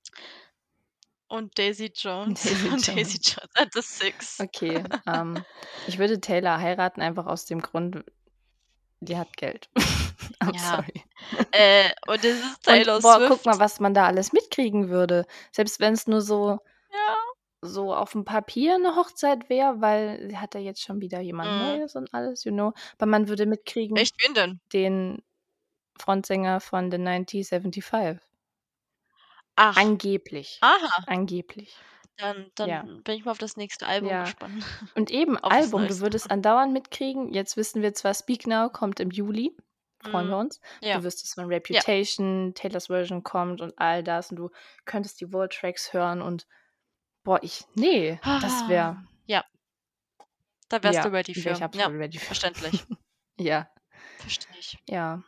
und Daisy Jones Daisy von Daisy Jones. Jones and the Six. Okay, ich würde Taylor heiraten, einfach aus dem Grund, Die hat Geld. I'm Ja. sorry. Und es ist Und Taylor boah, guck mal, Swift. was man da alles mitkriegen würde. Selbst wenn es nur so Ja. auf dem Papier eine Hochzeit wäre, weil sie hat ja jetzt schon wieder jemand Mhm. Neues und alles, you know. Aber man würde mitkriegen, Echt, wen denn? den Frontsänger von The 1975. Ach, Angeblich. aha. Angeblich. Dann Ja. bin ich mal auf das nächste Album Ja. gespannt. Und eben Auf das Album, du Neueste. würdest andauernd mitkriegen. Jetzt wissen wir zwar, Speak Now kommt im Juli. Freuen wir Mhm. uns. Ja. Du wüsstest, wann Ja. Reputation, Taylor's Version kommt und all das. Und du könntest die World Tracks hören und boah, das wäre, Ja, da wärst du ja, ready wäre ich für. Ja, absolut ready für. verständlich. Ja, Verstehe ich. ja.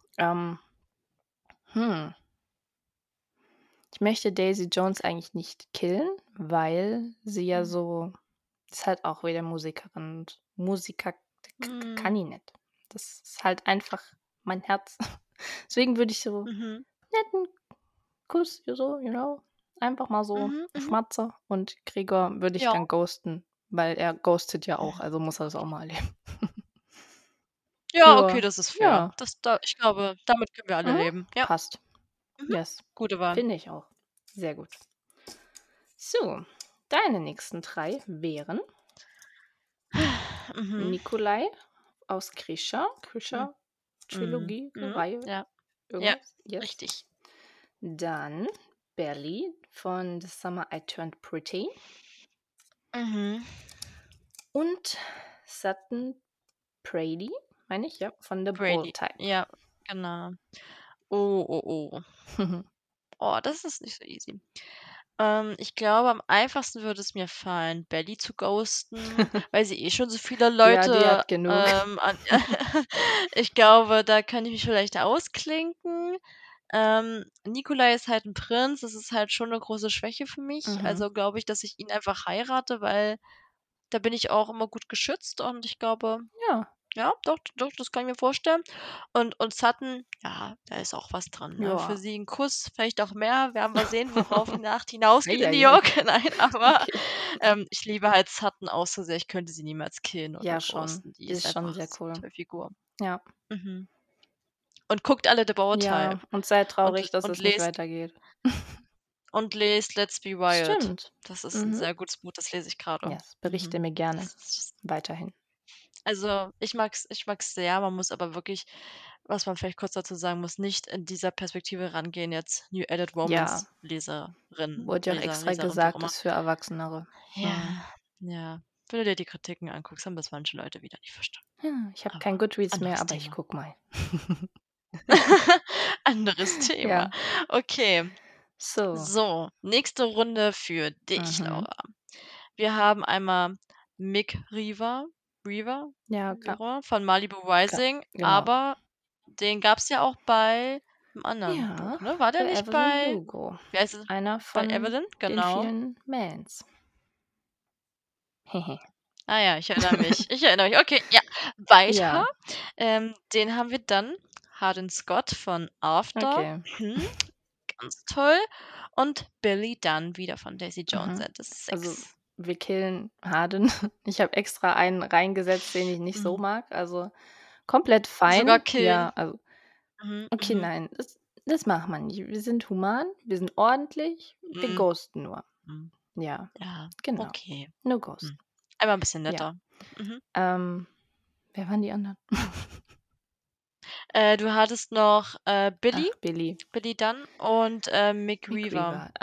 Hm. Ich möchte Daisy Jones eigentlich nicht killen, weil sie ja Mhm. so, ist halt auch wieder Musikerin und Musiker kann Mhm. ich nicht. Das ist halt einfach mein Herz. Deswegen würde ich so Mhm. netten Kuss, so, you know, einfach mal so Mhm. Mhm. Schmatzer und Gregor würde ich Ja. dann ghosten, weil er ghostet ja auch, also muss er das auch mal erleben. Ja, okay, Ja, das ist fair. ja, Ich glaube, damit können wir alle mhm, leben. Ja. passt. Mhm. Yes, Gute Wahl. finde ich auch. Sehr gut. So, deine nächsten 3 wären Mhm. Nikolai aus Krisha Mhm. Trilogie, Mhm. Reihe, Ja. Ja, irgendwas. Yes. richtig. Dann Belly von The Summer I Turned Pretty Mhm. und Sutton Brady, meine ich, ja, von The Brady. Bold Type. Ja, genau. Oh. Oh, das ist nicht so easy. Ich glaube, am einfachsten würde es mir fallen, Belly zu ghosten, weil sie eh schon so viele Ja, die Leute hat genug. an ich glaube, da kann ich mich vielleicht ausklinken. Nikolai ist halt ein Prinz, das ist halt schon eine große Schwäche für mich. Mhm. Also glaube ich, dass ich ihn einfach heirate, weil da bin ich auch immer gut geschützt und ich glaube, Ja, ja, doch, das kann ich mir vorstellen. Und Sutton, ja, da ist auch was dran, ne? Für ja. sie 'n Kuss, vielleicht auch mehr. Werden wir sehen, worauf die Nacht hinausgeht in New Ei. York. Nein, aber, Okay. ich liebe halt Sutton auch so sehr. Ich könnte sie niemals killen oder Ja, schon. ghosten. Die Die ist ist schon einfach sehr so 'ne cool. tolle Figur. Ja. Mhm. Und guckt alle The Bold Ja, Type und sei und traurig, dass und es nicht lest weitergeht. Let's Be Wild. Stimmt. Das ist 'n Mhm. sehr gutes Buch, das lese ich grade. Yes, berichte Mhm. mir gerne Das ist weiterhin. Also, ich mag's sehr. Man muss aber wirklich, was man vielleicht kurz dazu sagen muss, nicht in dieser Perspektive rangehen, jetzt New Adult Ja, Romance Leserin, wurde ja auch Leser, extra Leserin, wie auch gesagt, immer. ist für Erwachsenere. Mhm. Ja, ja. Wenn du dir die Kritiken anguckst, haben das manche Leute wieder nicht verstanden. Ja, ich habe kein Aber Goodreads mehr, anderes aber ich Thema. guck mal. Anderes Thema. Ja, Okay, so. so, nächste Runde für dich, Mhm. Laura. Wir haben einmal Mick Reaver, Ja, wie auch immer, von Malibu Rising, genau. aber den gab's ja auch bei 'nem anderen Ja, Buch, ne? War der bei nicht Evelyn bei, Hugo. wie heißt es, Einer bei von Evelyn? den Genau. vielen Mans. Hehe. Ah ja, ich erinnere mich. Ich erinnere mich. Okay, ja. Weiter, Ja, den haben wir dann Hardin Scott von After. okay. Mhm, ganz toll. Und Billy Dunn wieder von Daisy Jones Mhm. and the Also, Six. wir killen Harden. Ich habe extra einen reingesetzt, den ich nicht so Mhm. mag. Also, komplett Sogar fein. Ja, killen. also Mhm, okay, mhm, nein, das machen wir nicht. Wir sind human, wir sind ordentlich, wir mhm, ghosten nur. mhm. Ja, Ja, genau. okay. Nur ghosten. Hm. Einmal 'n bisschen Ja. netter. Mhm. Wer waren die anderen? Du hattest noch, Billy, Ach, Billy. Billy Dunn und, Mick Mick Reaver. Weaver.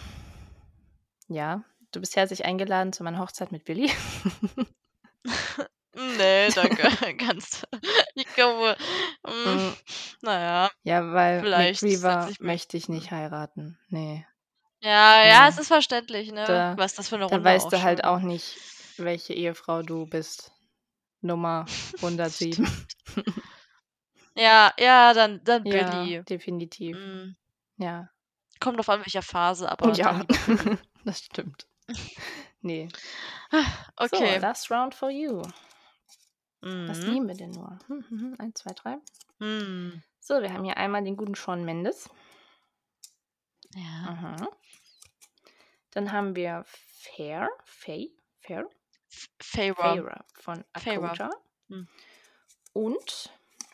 Ja, du bist herzlich eingeladen zu meiner Hochzeit mit Billy. Ne, danke. Ganz ich glaube, Hm, na ja, ja, weil Mick vielleicht setze Weaver ich mich, möchte ich nicht heiraten. Ne, ja, ja, es ne. ist verständlich, ne? Da Was ist das für 'ne da Runde weißt auch du halt schon? auch nicht, welche Ehefrau du bist. Nummer Das 107. stimmt. Ja, ja, dann Ja, Billy. definitiv. Hm, Ja. kommt drauf an, welcher Phase, Oh aber dann ja, lieber Billy. das stimmt. Ne. So, Okay. last round for you. Was Mhm. nehmen wir denn nur? 1, 2, 3. Hm. So, wir haben hier einmal den guten Shawn Mendes. Ja. Mhm. Dann haben wir Fair Feyre. Feyre von Feyre. Akota Hm. und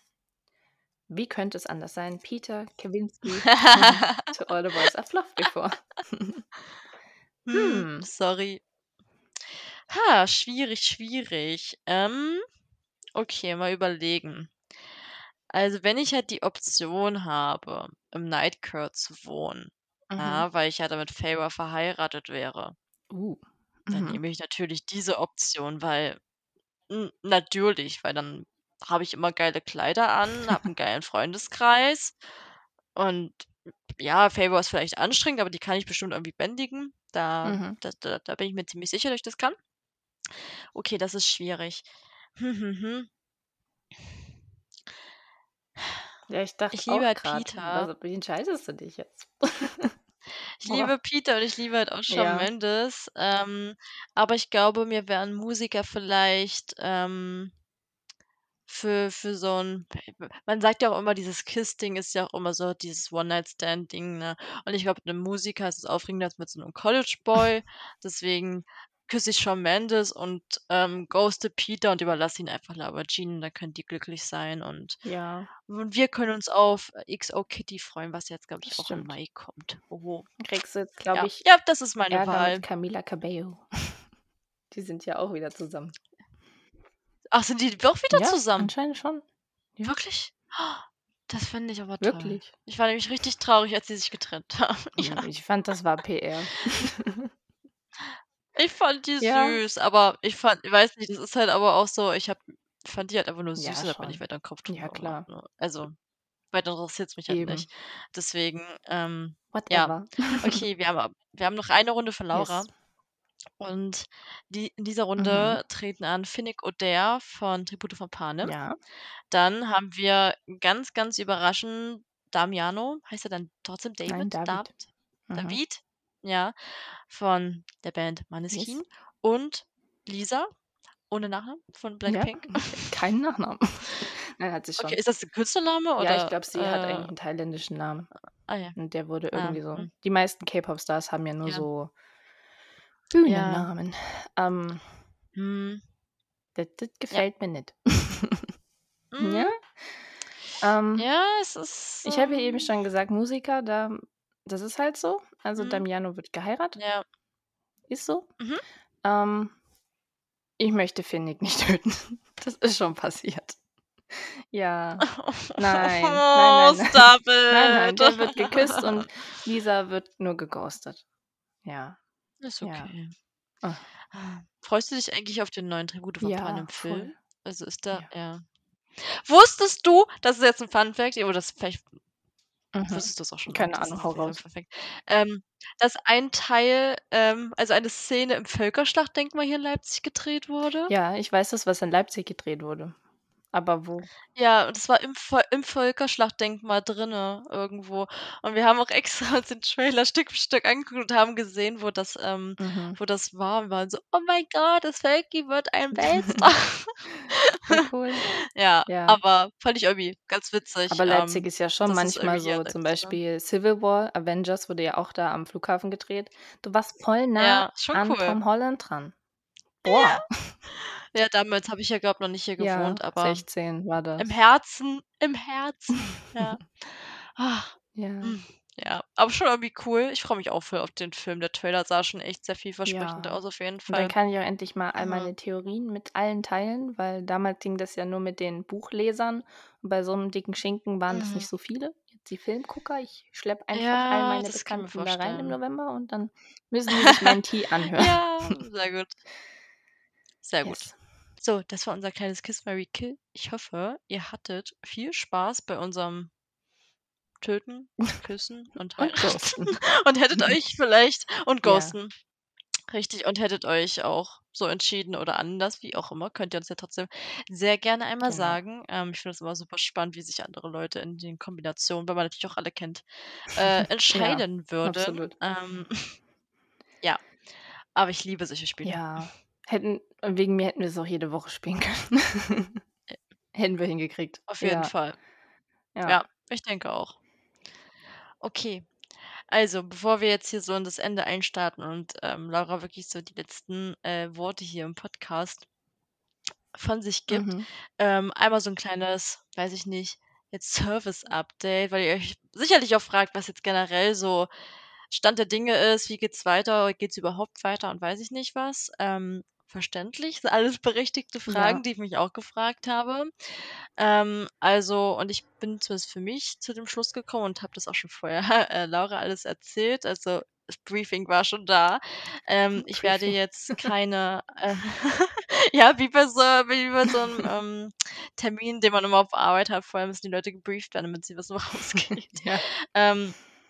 Wie könnte es anders sein? Peter Kavinsky to all the boys I've loved before. Hm. Sorry. Schwierig, schwierig. Okay, mal überlegen. Also, wenn ich halt die Option habe, im Nightcourt zu wohnen, Mhm. weil ich ja dann mit Feyre verheiratet wäre, Uh. dann Mhm. nehme ich natürlich diese Option, weil natürlich, weil dann habe ich immer geile Kleider an, habe 'n geilen Freundeskreis und ja, Feyre ist vielleicht anstrengend, aber die kann ich bestimmt irgendwie bändigen. Mhm. Da bin ich mir ziemlich sicher, dass ich das kann. Okay, das ist schwierig. Hm, hm, hm. Ja, ich dachte Ich liebe auch halt gerade, Peter. wie entscheidest du dich jetzt? Ich Boah. liebe Peter und ich liebe halt auch Shawn Ja. Mendes, aber ich glaube, mir wären Musiker vielleicht, für so 'n man sagt ja auch immer, dieses Kiss-Ding ist ja auch immer so dieses One-Night-Stand-Ding, ne? Und ich glaube, mit 'nem Musiker ist es aufregender als mit so 'nem College-Boy. Deswegen küsse ich Shawn Mendes und, ghoste Peter und überlasse ihn einfach Lamborghini und dann können die glücklich sein Ja, und wir können uns auf XO Kitty freuen, was jetzt, glaube das ich, auch im stimmt. Mai kommt. Oh, Kriegst du jetzt, glaube ja. ich, Ja, das ist meine Ärger mit Wahl. Camila Cabello. Die sind ja auch wieder zusammen. Ach, sind die doch wieder Ja, zusammen? anscheinend schon. Ja, Wirklich? Das fände ich aber toll. wirklich. Ich war nämlich richtig traurig, als sie sich getrennt haben. Ja. Ich fand, das war PR. Ich fand die Ja, süß, aber ich weiß nicht, das ist halt aber auch so, fand die halt einfach nur süß ja und habe mir nicht schon. weiter 'n Kopf Ja, drüber gemacht, klar, ne? Also, weiter interessiert's mich halt eben. nicht. Deswegen, ja. Whatever. Okay, wir haben noch eine Runde für Laura Yes. und in dieser Mhm. Runde treten an Finnick Odair von Tribute von Panem. Ja. Dann haben wir ganz, ganz überraschend Damiano, heißt er dann trotzdem Nein, David? David. Mhm. David? Ja, von der Band Yes. Måneskin und Lisa ohne Nachnamen von Ja, Blackpink. keinen Nachnamen. Nein, hat sie Okay, schon. ist das 'n Künstlername Ja, ich oder, glaube, sie hat eigentlich 'n thailändischen Namen ja. und der wurde Ah, irgendwie so, die meisten K-Pop-Stars haben ja nur ja. so Ja. Bühnennamen. Ähm, Mhm. das Ja. gefällt mir nicht. Ja, Hm, ähm, ja, es ist, ich habe ja eben schon gesagt, Musiker, das ist halt so. Also, mhm, Damiano wird geheiratet, ja. ist so. Mhm. Ähm, ich möchte Finnick nicht töten. Das ist schon passiert. Ja. Nein, nein, Oh, nein, nein. stop Nein, nein, it. der wird geküsst und Lisa wird nur geghostet. Ja, Ist ja. okay. Ah, Freust du dich eigentlich auf den neuen Tribute von ja, Panem voll. Film? Also, ist da Ja. ja. Wusstest du, das ist jetzt 'n Fun Fact, oder das vielleicht Mhm. wusstest du's auch schon, aber Keine das Ahnung, ist hau auf jeden Fall 'n raus. Fun Fact, dass ein Teil, also eine Szene im Völkerschlachtdenkmal hier in Leipzig gedreht wurde? Ja, ich weiß das, was in Leipzig gedreht wurde. Aber wo? Ja, und das war im Völkerschlachtdenkmal drinne irgendwo. Und wir haben auch extra uns den Trailer Stück für Stück angeguckt und haben gesehen, Mhm. wo das war und waren so: „Oh mein Gott, das Völki wird ein Weltstar.“ Voll cool. Ja, Ja. aber fand ich irgendwie ganz witzig, Aber Leipzig ist ja schon dass es manchmal irgendwie hier in so, zum Leipzig war. Beispiel Civil War, Avengers wurde ja auch da am Flughafen gedreht. Du warst voll nah Ja, schon an cool. Tom Holland dran. Ja. Boah. Ja, damals habe ich ja, glaube noch nicht hier Ja, gewohnt, aber 16 war das. Im Herzen, ja. Ah, Ja, hm, ja, aber schon irgendwie cool. Ich freue mich auch voll auf den Film. Der Trailer sah schon echt sehr vielversprechend ja. aus auf jeden Und dann Fall. kann ich auch endlich mal all Mhm. meine Theorien mit allen teilen, weil damals ging das ja nur mit den Buchlesern und bei so 'nem dicken Schinken waren das Mhm. nicht so viele. Jetzt die Filmgucker, ich schleppe einfach all Ja, meine das kann ich mir Bekannten da rein im vorstellen. November und dann müssen die sich meinen Tee anhören. Ja, sehr gut, sehr gut. Yes. So, das war unser kleines Kiss, Mary Kill. Ich hoffe, ihr hattet viel Spaß bei unserem Töten, Küssen und Und Heiraten ghosten. und hättet euch vielleicht und Ja, ghosten. Richtig, und hättet euch auch so entschieden oder anders, wie auch immer, könnt ihr uns ja trotzdem sehr gerne einmal genau. sagen. Ich finde es immer super spannend, wie sich andere Leute in den Kombinationen, weil man natürlich auch alle kennt, Ja, entscheiden würden. absolut. Ja, aber ich liebe solche Spiele. Ja, wegen mir hätten wir es auch jede Woche spielen können. Äh, Hätten wir hingekriegt. auf jeden Ja, Fall. ja. Ja, ich denke auch. Okay, also bevor wir jetzt hier so in das Ende einstarten und, Laura wirklich so die letzten, Worte hier im Podcast von sich gibt. Mhm. Einmal so 'n kleines, weiß ich nicht, jetzt Service-Update, weil ihr euch sicherlich auch fragt, was jetzt generell so Stand der Dinge ist. Wie geht's weiter? Geht's überhaupt weiter und weiß ich nicht was? Verständlich, sind alles berechtigte Fragen, Ja. die ich mich auch gefragt habe. Und ich bin zumindest für mich zu dem Schluss gekommen und habe das auch schon vorher Laura alles erzählt. Also das Briefing war schon da. Ich werde Briefing. jetzt keine, ja, wie bei so einem Termin, den man immer auf Arbeit hat. Vorher müssen die Leute gebrieft werden, damit sie wissen, woraus es geht. Ja. Ähm,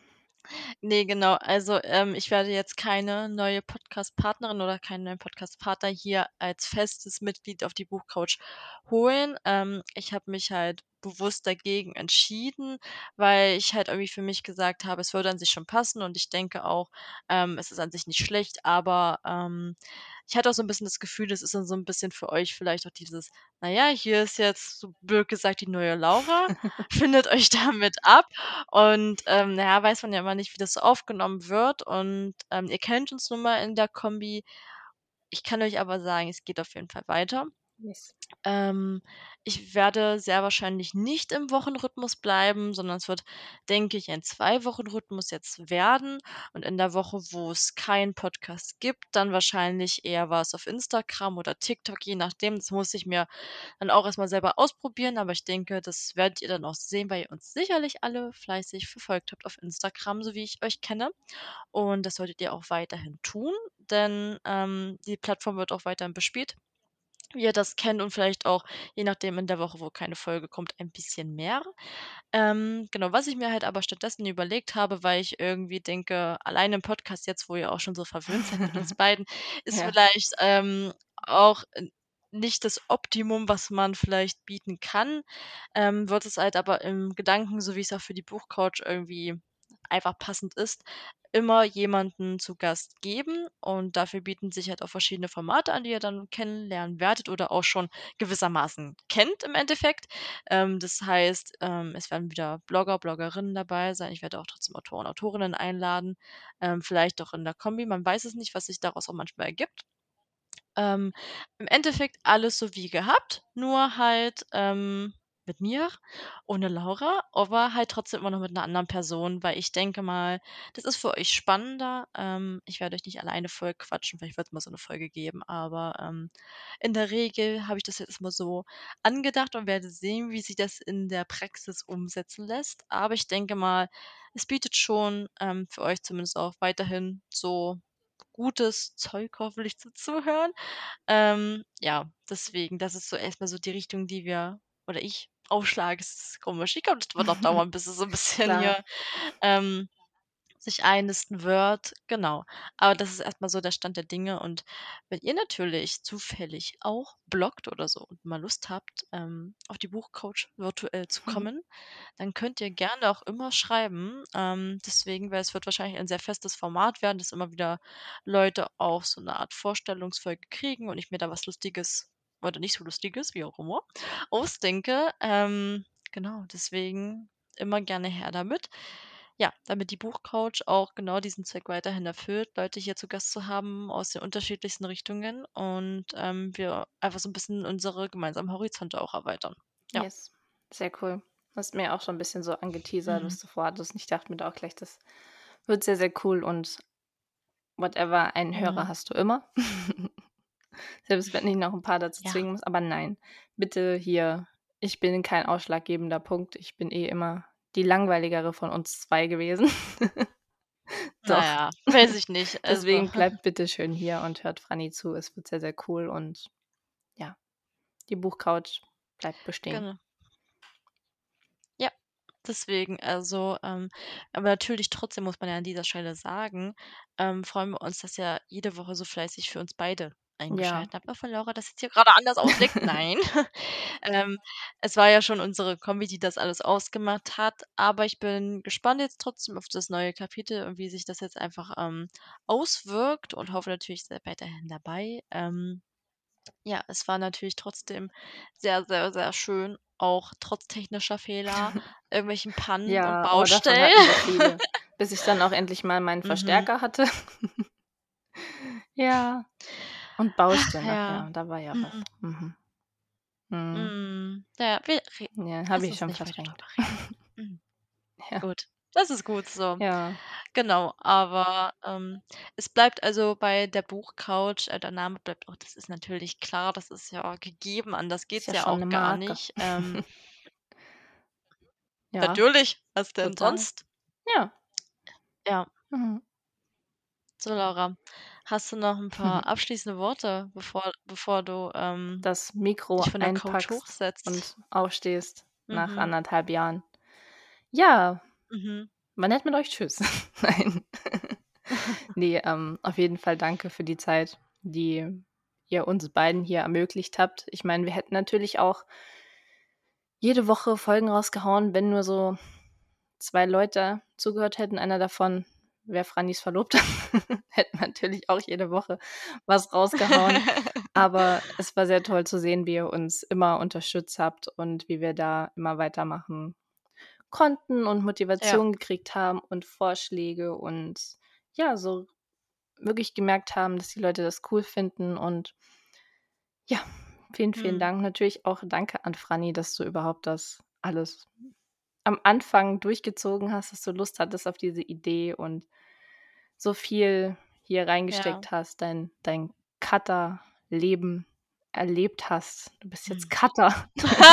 Ne, genau. Also, ich werde jetzt keine neue Podcast-Partnerin oder keinen neuen Podcast-Partner hier als festes Mitglied auf die Buchcouch holen. Ich habe mich halt bewusst dagegen entschieden, weil ich halt irgendwie für mich gesagt habe, es würde an sich schon passen und ich denke auch, es ist an sich nicht schlecht, aber, ich hatte auch so ein bisschen das Gefühl, das ist dann so ein bisschen für euch vielleicht auch dieses: „Na ja, hier ist jetzt so blöd gesagt die neue Laura, findet euch damit ab.“ Und, na ja, weiß man ja immer nicht, wie das so aufgenommen wird und, ihr kennt uns nun mal in der Kombi. Ich kann euch aber sagen, es geht auf jeden Fall weiter. Yes. Ähm, Ich werde sehr wahrscheinlich nicht im Wochenrhythmus bleiben, sondern es wird, denke ich, ein 2 Wochen-Rhythmus jetzt werden. Und in der Woche, wo es keinen Podcast gibt, dann wahrscheinlich eher was auf Instagram oder TikTok, je nachdem. Das muss ich mir dann auch erst mal selber ausprobieren, aber ich denke, das werdet ihr dann auch sehen, weil ihr uns sicherlich alle fleißig verfolgt habt auf Instagram, so wie ich euch kenne. Und das solltet ihr auch weiterhin tun, denn, die Plattform wird auch weiterhin bespielt, wie ihr das kennt und vielleicht auch, je nachdem in der Woche, wo keine Folge kommt, ein bisschen mehr. Genau, was ich mir halt aber stattdessen überlegt habe, weil ich irgendwie denke, alleine im Podcast jetzt, wo ihr auch schon so verwöhnt seid mit uns beiden, ist Ja. vielleicht, auch nicht das Optimum, was man vielleicht bieten kann. Wird es halt aber im Gedanken, so wie es auch für die Buchcouch irgendwie einfach passend ist, immer jemanden zu Gast geben und dafür bieten sich halt auch verschiedene Formate an, die ihr dann kennenlernen werdet oder auch schon gewissermaßen kennt im Endeffekt. Das heißt, es werden wieder Blogger, Bloggerinnen dabei sein. Ich werde auch trotzdem Autoren, Autorinnen einladen, vielleicht auch in der Kombi. Man weiß es nicht, was sich daraus auch manchmal ergibt. Ähm, Im Endeffekt alles so wie gehabt, nur halt, mit mir, ohne Laura, aber halt trotzdem immer noch mit einer anderen Person, weil ich denke mal, das ist für euch spannender. Ich werde euch nicht alleine voll quatschen, vielleicht wird's mal so eine Folge geben, aber, in der Regel habe ich das jetzt mal so angedacht und werde sehen, wie sich das in der Praxis umsetzen lässt. Aber ich denke mal, es bietet schon, für euch zumindest auch weiterhin so gutes Zeug hoffentlich zuzuhören. Ja, deswegen, das ist so erstmal so die Richtung, die wir oder ich aufschlage. Es ist komisch. Ich glaube, das wird noch dauern, bis es so 'n bisschen Klar. hier, ähm, sich einnisten wird, genau. Aber das ist erstmal so der Stand der Dinge und wenn ihr natürlich zufällig auch bloggt oder so und mal Lust habt, auf die Buchcoach virtuell zu kommen, dann könnt ihr gerne auch immer schreiben. Deswegen, weil es wird wahrscheinlich ein sehr festes Format werden, dass immer wieder Leute auch so eine Art Vorstellungsfolge kriegen und ich mir da was Lustiges oder nicht so Lustiges, wie auch immer, ausdenke. Genau, deswegen immer gerne her damit. Ja, damit die Buchcouch auch genau diesen Zweck weiterhin erfüllt, Leute hier zu Gast zu haben aus den unterschiedlichsten Richtungen und, wir einfach so ein bisschen unsere gemeinsamen Horizonte auch erweitern. Ja. Yes. Sehr cool. Du hast mir auch schon ein bisschen so angeteasert, Mhm. was du vorhattest. Und ich dachte mir da auch gleich, das wird sehr, sehr cool und whatever, einen Hörer Mhm. hast du immer. Selbst wenn ich noch ein paar dazu Ja. zwingen muss. Aber nein, bitte hier, ich bin kein ausschlaggebender Punkt. Ich bin eh immer die langweiligere von uns 2 gewesen. Na Doch. ja, weiß ich nicht. Also, Deswegen bleibt bitte schön hier und hört Franni zu. Es wird sehr, sehr cool und ja, die Buchcouch bleibt bestehen. genau. Ja, deswegen, also, aber natürlich trotzdem muss man ja an dieser Stelle sagen, freuen wir uns, dass ihr jede Woche so fleißig für uns beide Ja. eingeschaltet habt. Auch wenn Laura das jetzt hier gerade anders auslegt. Nein. Ähm, Es war ja schon unsere Kombi, die das alles ausgemacht hat, aber ich bin gespannt jetzt trotzdem auf das neue Kapitel und wie sich das jetzt einfach, auswirkt und hoffe natürlich, ihr seid weiterhin dabei. Ja, es war natürlich trotzdem sehr, sehr, sehr schön, auch trotz technischer Fehler, irgendwelchen Pannen und Ja, oh, davon Baustellen. hatten wir viele, bis ich dann auch endlich mal meinen Mhm. Verstärker hatte. Ja, und Ach Baustellen, ach ja. ja, da war ja was. Mhm. Mhm. Ja, Ja, habe lass ich uns schon nicht weiter verdrängt. drüber reden. Mhm. Ja, Gut, das ist gut so. ja, Genau, aber, es bleibt also bei der Buchcouch, der Name bleibt auch, das ist natürlich klar, das ist ja gegeben, anders ist geht's ja ja schon 'ne auch gar Marke. nicht. Ja, Natürlich, was denn total. sonst? Ja, Ja, mhm. so Laura, hast du noch ein paar abschließende Worte, bevor du, Das Mikro dich von der Couch einpackst hochsetzt? und aufstehst nach Mhm, 1,5 Jahren. Ja, mhm. war nett mit euch. Tschüss. Nein. Ne, auf jeden Fall danke für die Zeit, die ihr uns beiden hier ermöglicht habt. Ich meine, wir hätten natürlich auch jede Woche Folgen rausgehauen, wenn nur so 2 Leute zugehört hätten. Einer davon wäre Frannys Verlobter. Hätten wir natürlich auch jede Woche was rausgehauen. Aber es war sehr toll zu sehen, wie ihr uns immer unterstützt habt und wie wir da immer weitermachen konnten und Ja, Motivation gekriegt haben und Vorschläge und ja, so wirklich gemerkt haben, dass die Leute das cool finden und ja, vielen, vielen mhm, Dank. Natürlich auch danke an Franni, dass du überhaupt das alles am Anfang durchgezogen hast, dass du Lust hattest auf diese Idee und so viel hier ja. reingesteckt hast, dein Cutter-Leben erlebt hast. Du bist jetzt Mhm. Cutter.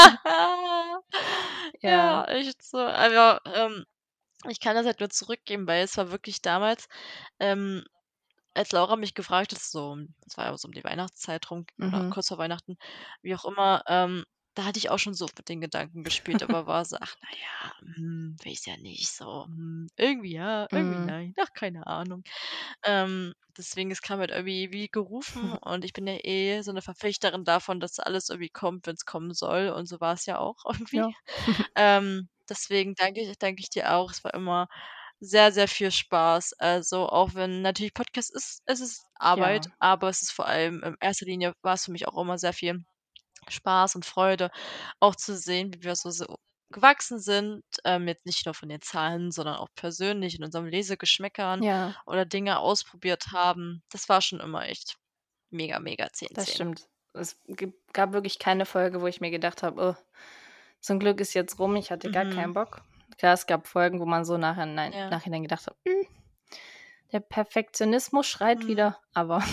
Ja. Ja, echt so. Also, ich kann das halt nur zurückgeben, weil es war wirklich damals, ähm, als Laura mich gefragt hat, so das war ja so um die Weihnachtszeit rum oder Mhm. kurz vor Weihnachten, wie auch immer, da hatte ich auch schon so mit den Gedanken gespielt, aber war so: „Ach, na ja, weiß ja nicht so, irgendwie ja, irgendwie Mhm. nein, ach, keine Ahnung.“ Deswegen, es kam halt irgendwie wie gerufen und ich bin ja eh so eine Verfechterin davon, dass alles irgendwie kommt, wenn es kommen soll, und so war es ja auch irgendwie. Ja. Deswegen danke ich dir auch. Es war immer sehr, sehr viel Spaß. Also, auch wenn natürlich Podcast ist, es ist Arbeit, Ja, aber es ist vor allem in erster Linie, war es für mich auch immer sehr viel Spaß und Freude, auch zu sehen, wie wir so gewachsen sind, jetzt nicht nur von den Zahlen, sondern auch persönlich in unserem Lesegeschmäckern ja, oder Dinge ausprobiert haben. Das war schon immer echt mega, mega 10, das 10. stimmt. Es gab wirklich keine Folge, wo ich mir gedacht habe: „Oh, zum Glück ist jetzt rum, ich hatte gar Mhm. keinen Bock.“ Klar, es gab Folgen, wo man so Ja. Nachhinein gedacht hat: der Perfektionismus schreit Mhm. wieder“, aber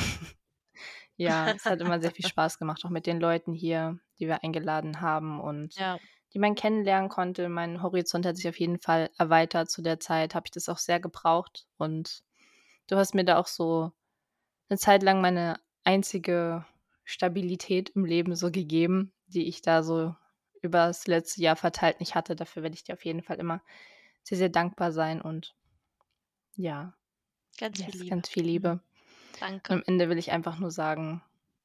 ja, es hat immer sehr viel Spaß gemacht, auch mit den Leuten hier, die wir eingeladen haben und Ja, die man kennenlernen konnte. Mein Horizont hat sich auf jeden Fall erweitert. Zu der Zeit habe ich das auch sehr gebraucht und du hast mir da auch so eine Zeit lang meine einzige Stabilität im Leben so gegeben, die ich da so übers letzte Jahr verteilt nicht hatte. Dafür werde ich dir auf jeden Fall immer sehr, sehr dankbar sein und ja, ganz viel yes, Liebe. ganz viel Mhm. Liebe. Und Danke. am Ende will ich einfach nur sagen,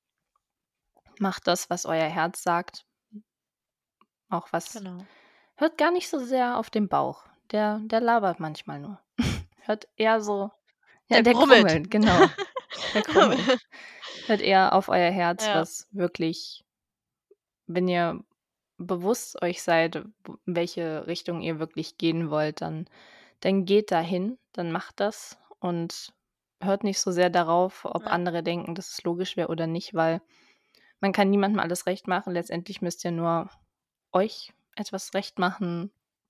macht das, was euer Herz sagt, auch was Genau. hört gar nicht so sehr auf den Bauch. Der labert manchmal nur. Hört eher so ja, Der der grummelt. grummelt, genau, der grummelt. Hört eher auf euer Herz, Ja, was wirklich wenn ihr bewusst euch seid, w in welche Richtung ihr wirklich gehen wollt, dann geht dahin, dann macht das und hört nicht so sehr darauf, ob ja, andere denken, dass es logisch wäre oder nicht, weil man kann niemandem alles recht machen. Letztendlich müsst ihr nur euch etwas recht machen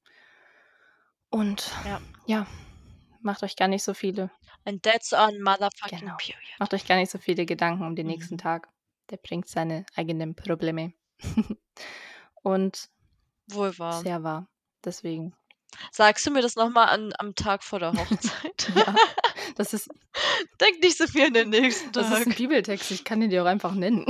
und ja. ja, macht euch gar nicht so viele And that's on motherfucking genau, period. macht euch gar nicht so viele Gedanken um den nächsten Mhm. Tag. Der bringt seine eigenen Probleme. Und Wohl wahr. sehr wahr. Deswegen, Sagst du mir das noch mal am Tag vor der Hochzeit? ja, das ist Denk nicht so viel an den nächsten das ist 'n Tag. Bibeltext, ich kann ihn dir auch einfach nennen.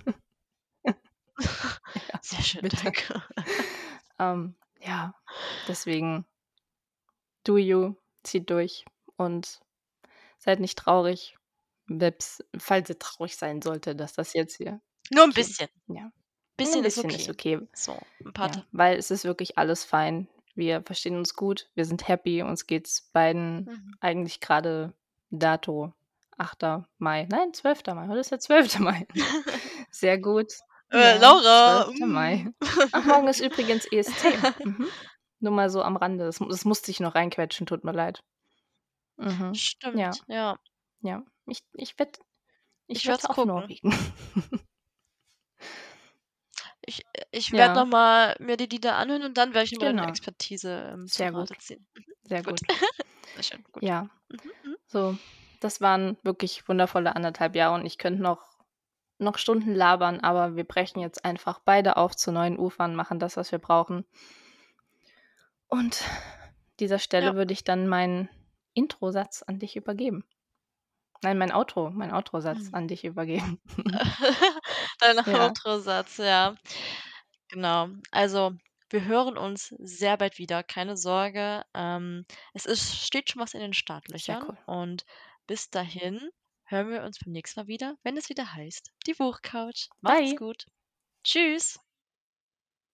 Ja, Sehr schön, bitte. danke. Ja, deswegen do you, zieht durch und seid nicht traurig. Selbst falls ihr traurig sein sollte, dass das jetzt hier Nur 'n okay, bisschen. ja, 'n Bisschen ist bisschen ist okay. okay. So, 'n paar Ja, Ta weil es ist wirklich alles fein. Wir verstehen uns gut, wir sind happy, uns geht's beiden mhm. eigentlich grade dato 8. Mai nein, 12. Mai. Heute ist der 12. Mai. Sehr gut. Ja, Laura, 12. Mai. Ach, morgen ist übrigens ESC. Mhm. Nur mal so am Rande. Das musste ich noch reinquetschen, tut mir leid. Mhm. Ja, Stimmt, ja. ja. Ich Ich werde wette es auf gucken. Norwegen. ich werde Ja, noch mal mir die Lieder anhören und dann werde ich noch mal deine genau. Expertise, zu Sehr Rate gut, ziehen. sehr Gut. gut. Sehr schön, gut. Ja, Mhm, mhm. so, das waren wirklich wundervolle 1,5 Jahre und ich könnte noch Stunden labern, aber wir brechen jetzt einfach beide auf zu neuen Ufern, machen das, was wir brauchen. Und dieser Ja. Stelle würde ich dann meinen Introsatz an dich übergeben. Nein, mein Outrosatz Mhm. an dich übergeben. Dein Ja, Outro-Satz, ja. Genau. Also, wir hören uns sehr bald wieder, keine Sorge. Steht schon was in den sehr Startlöchern cool. und bis dahin hören wir uns beim nächsten Mal wieder, wenn es wieder heißt: „Die Buchcouch". Macht's Bye. gut. Tschüss.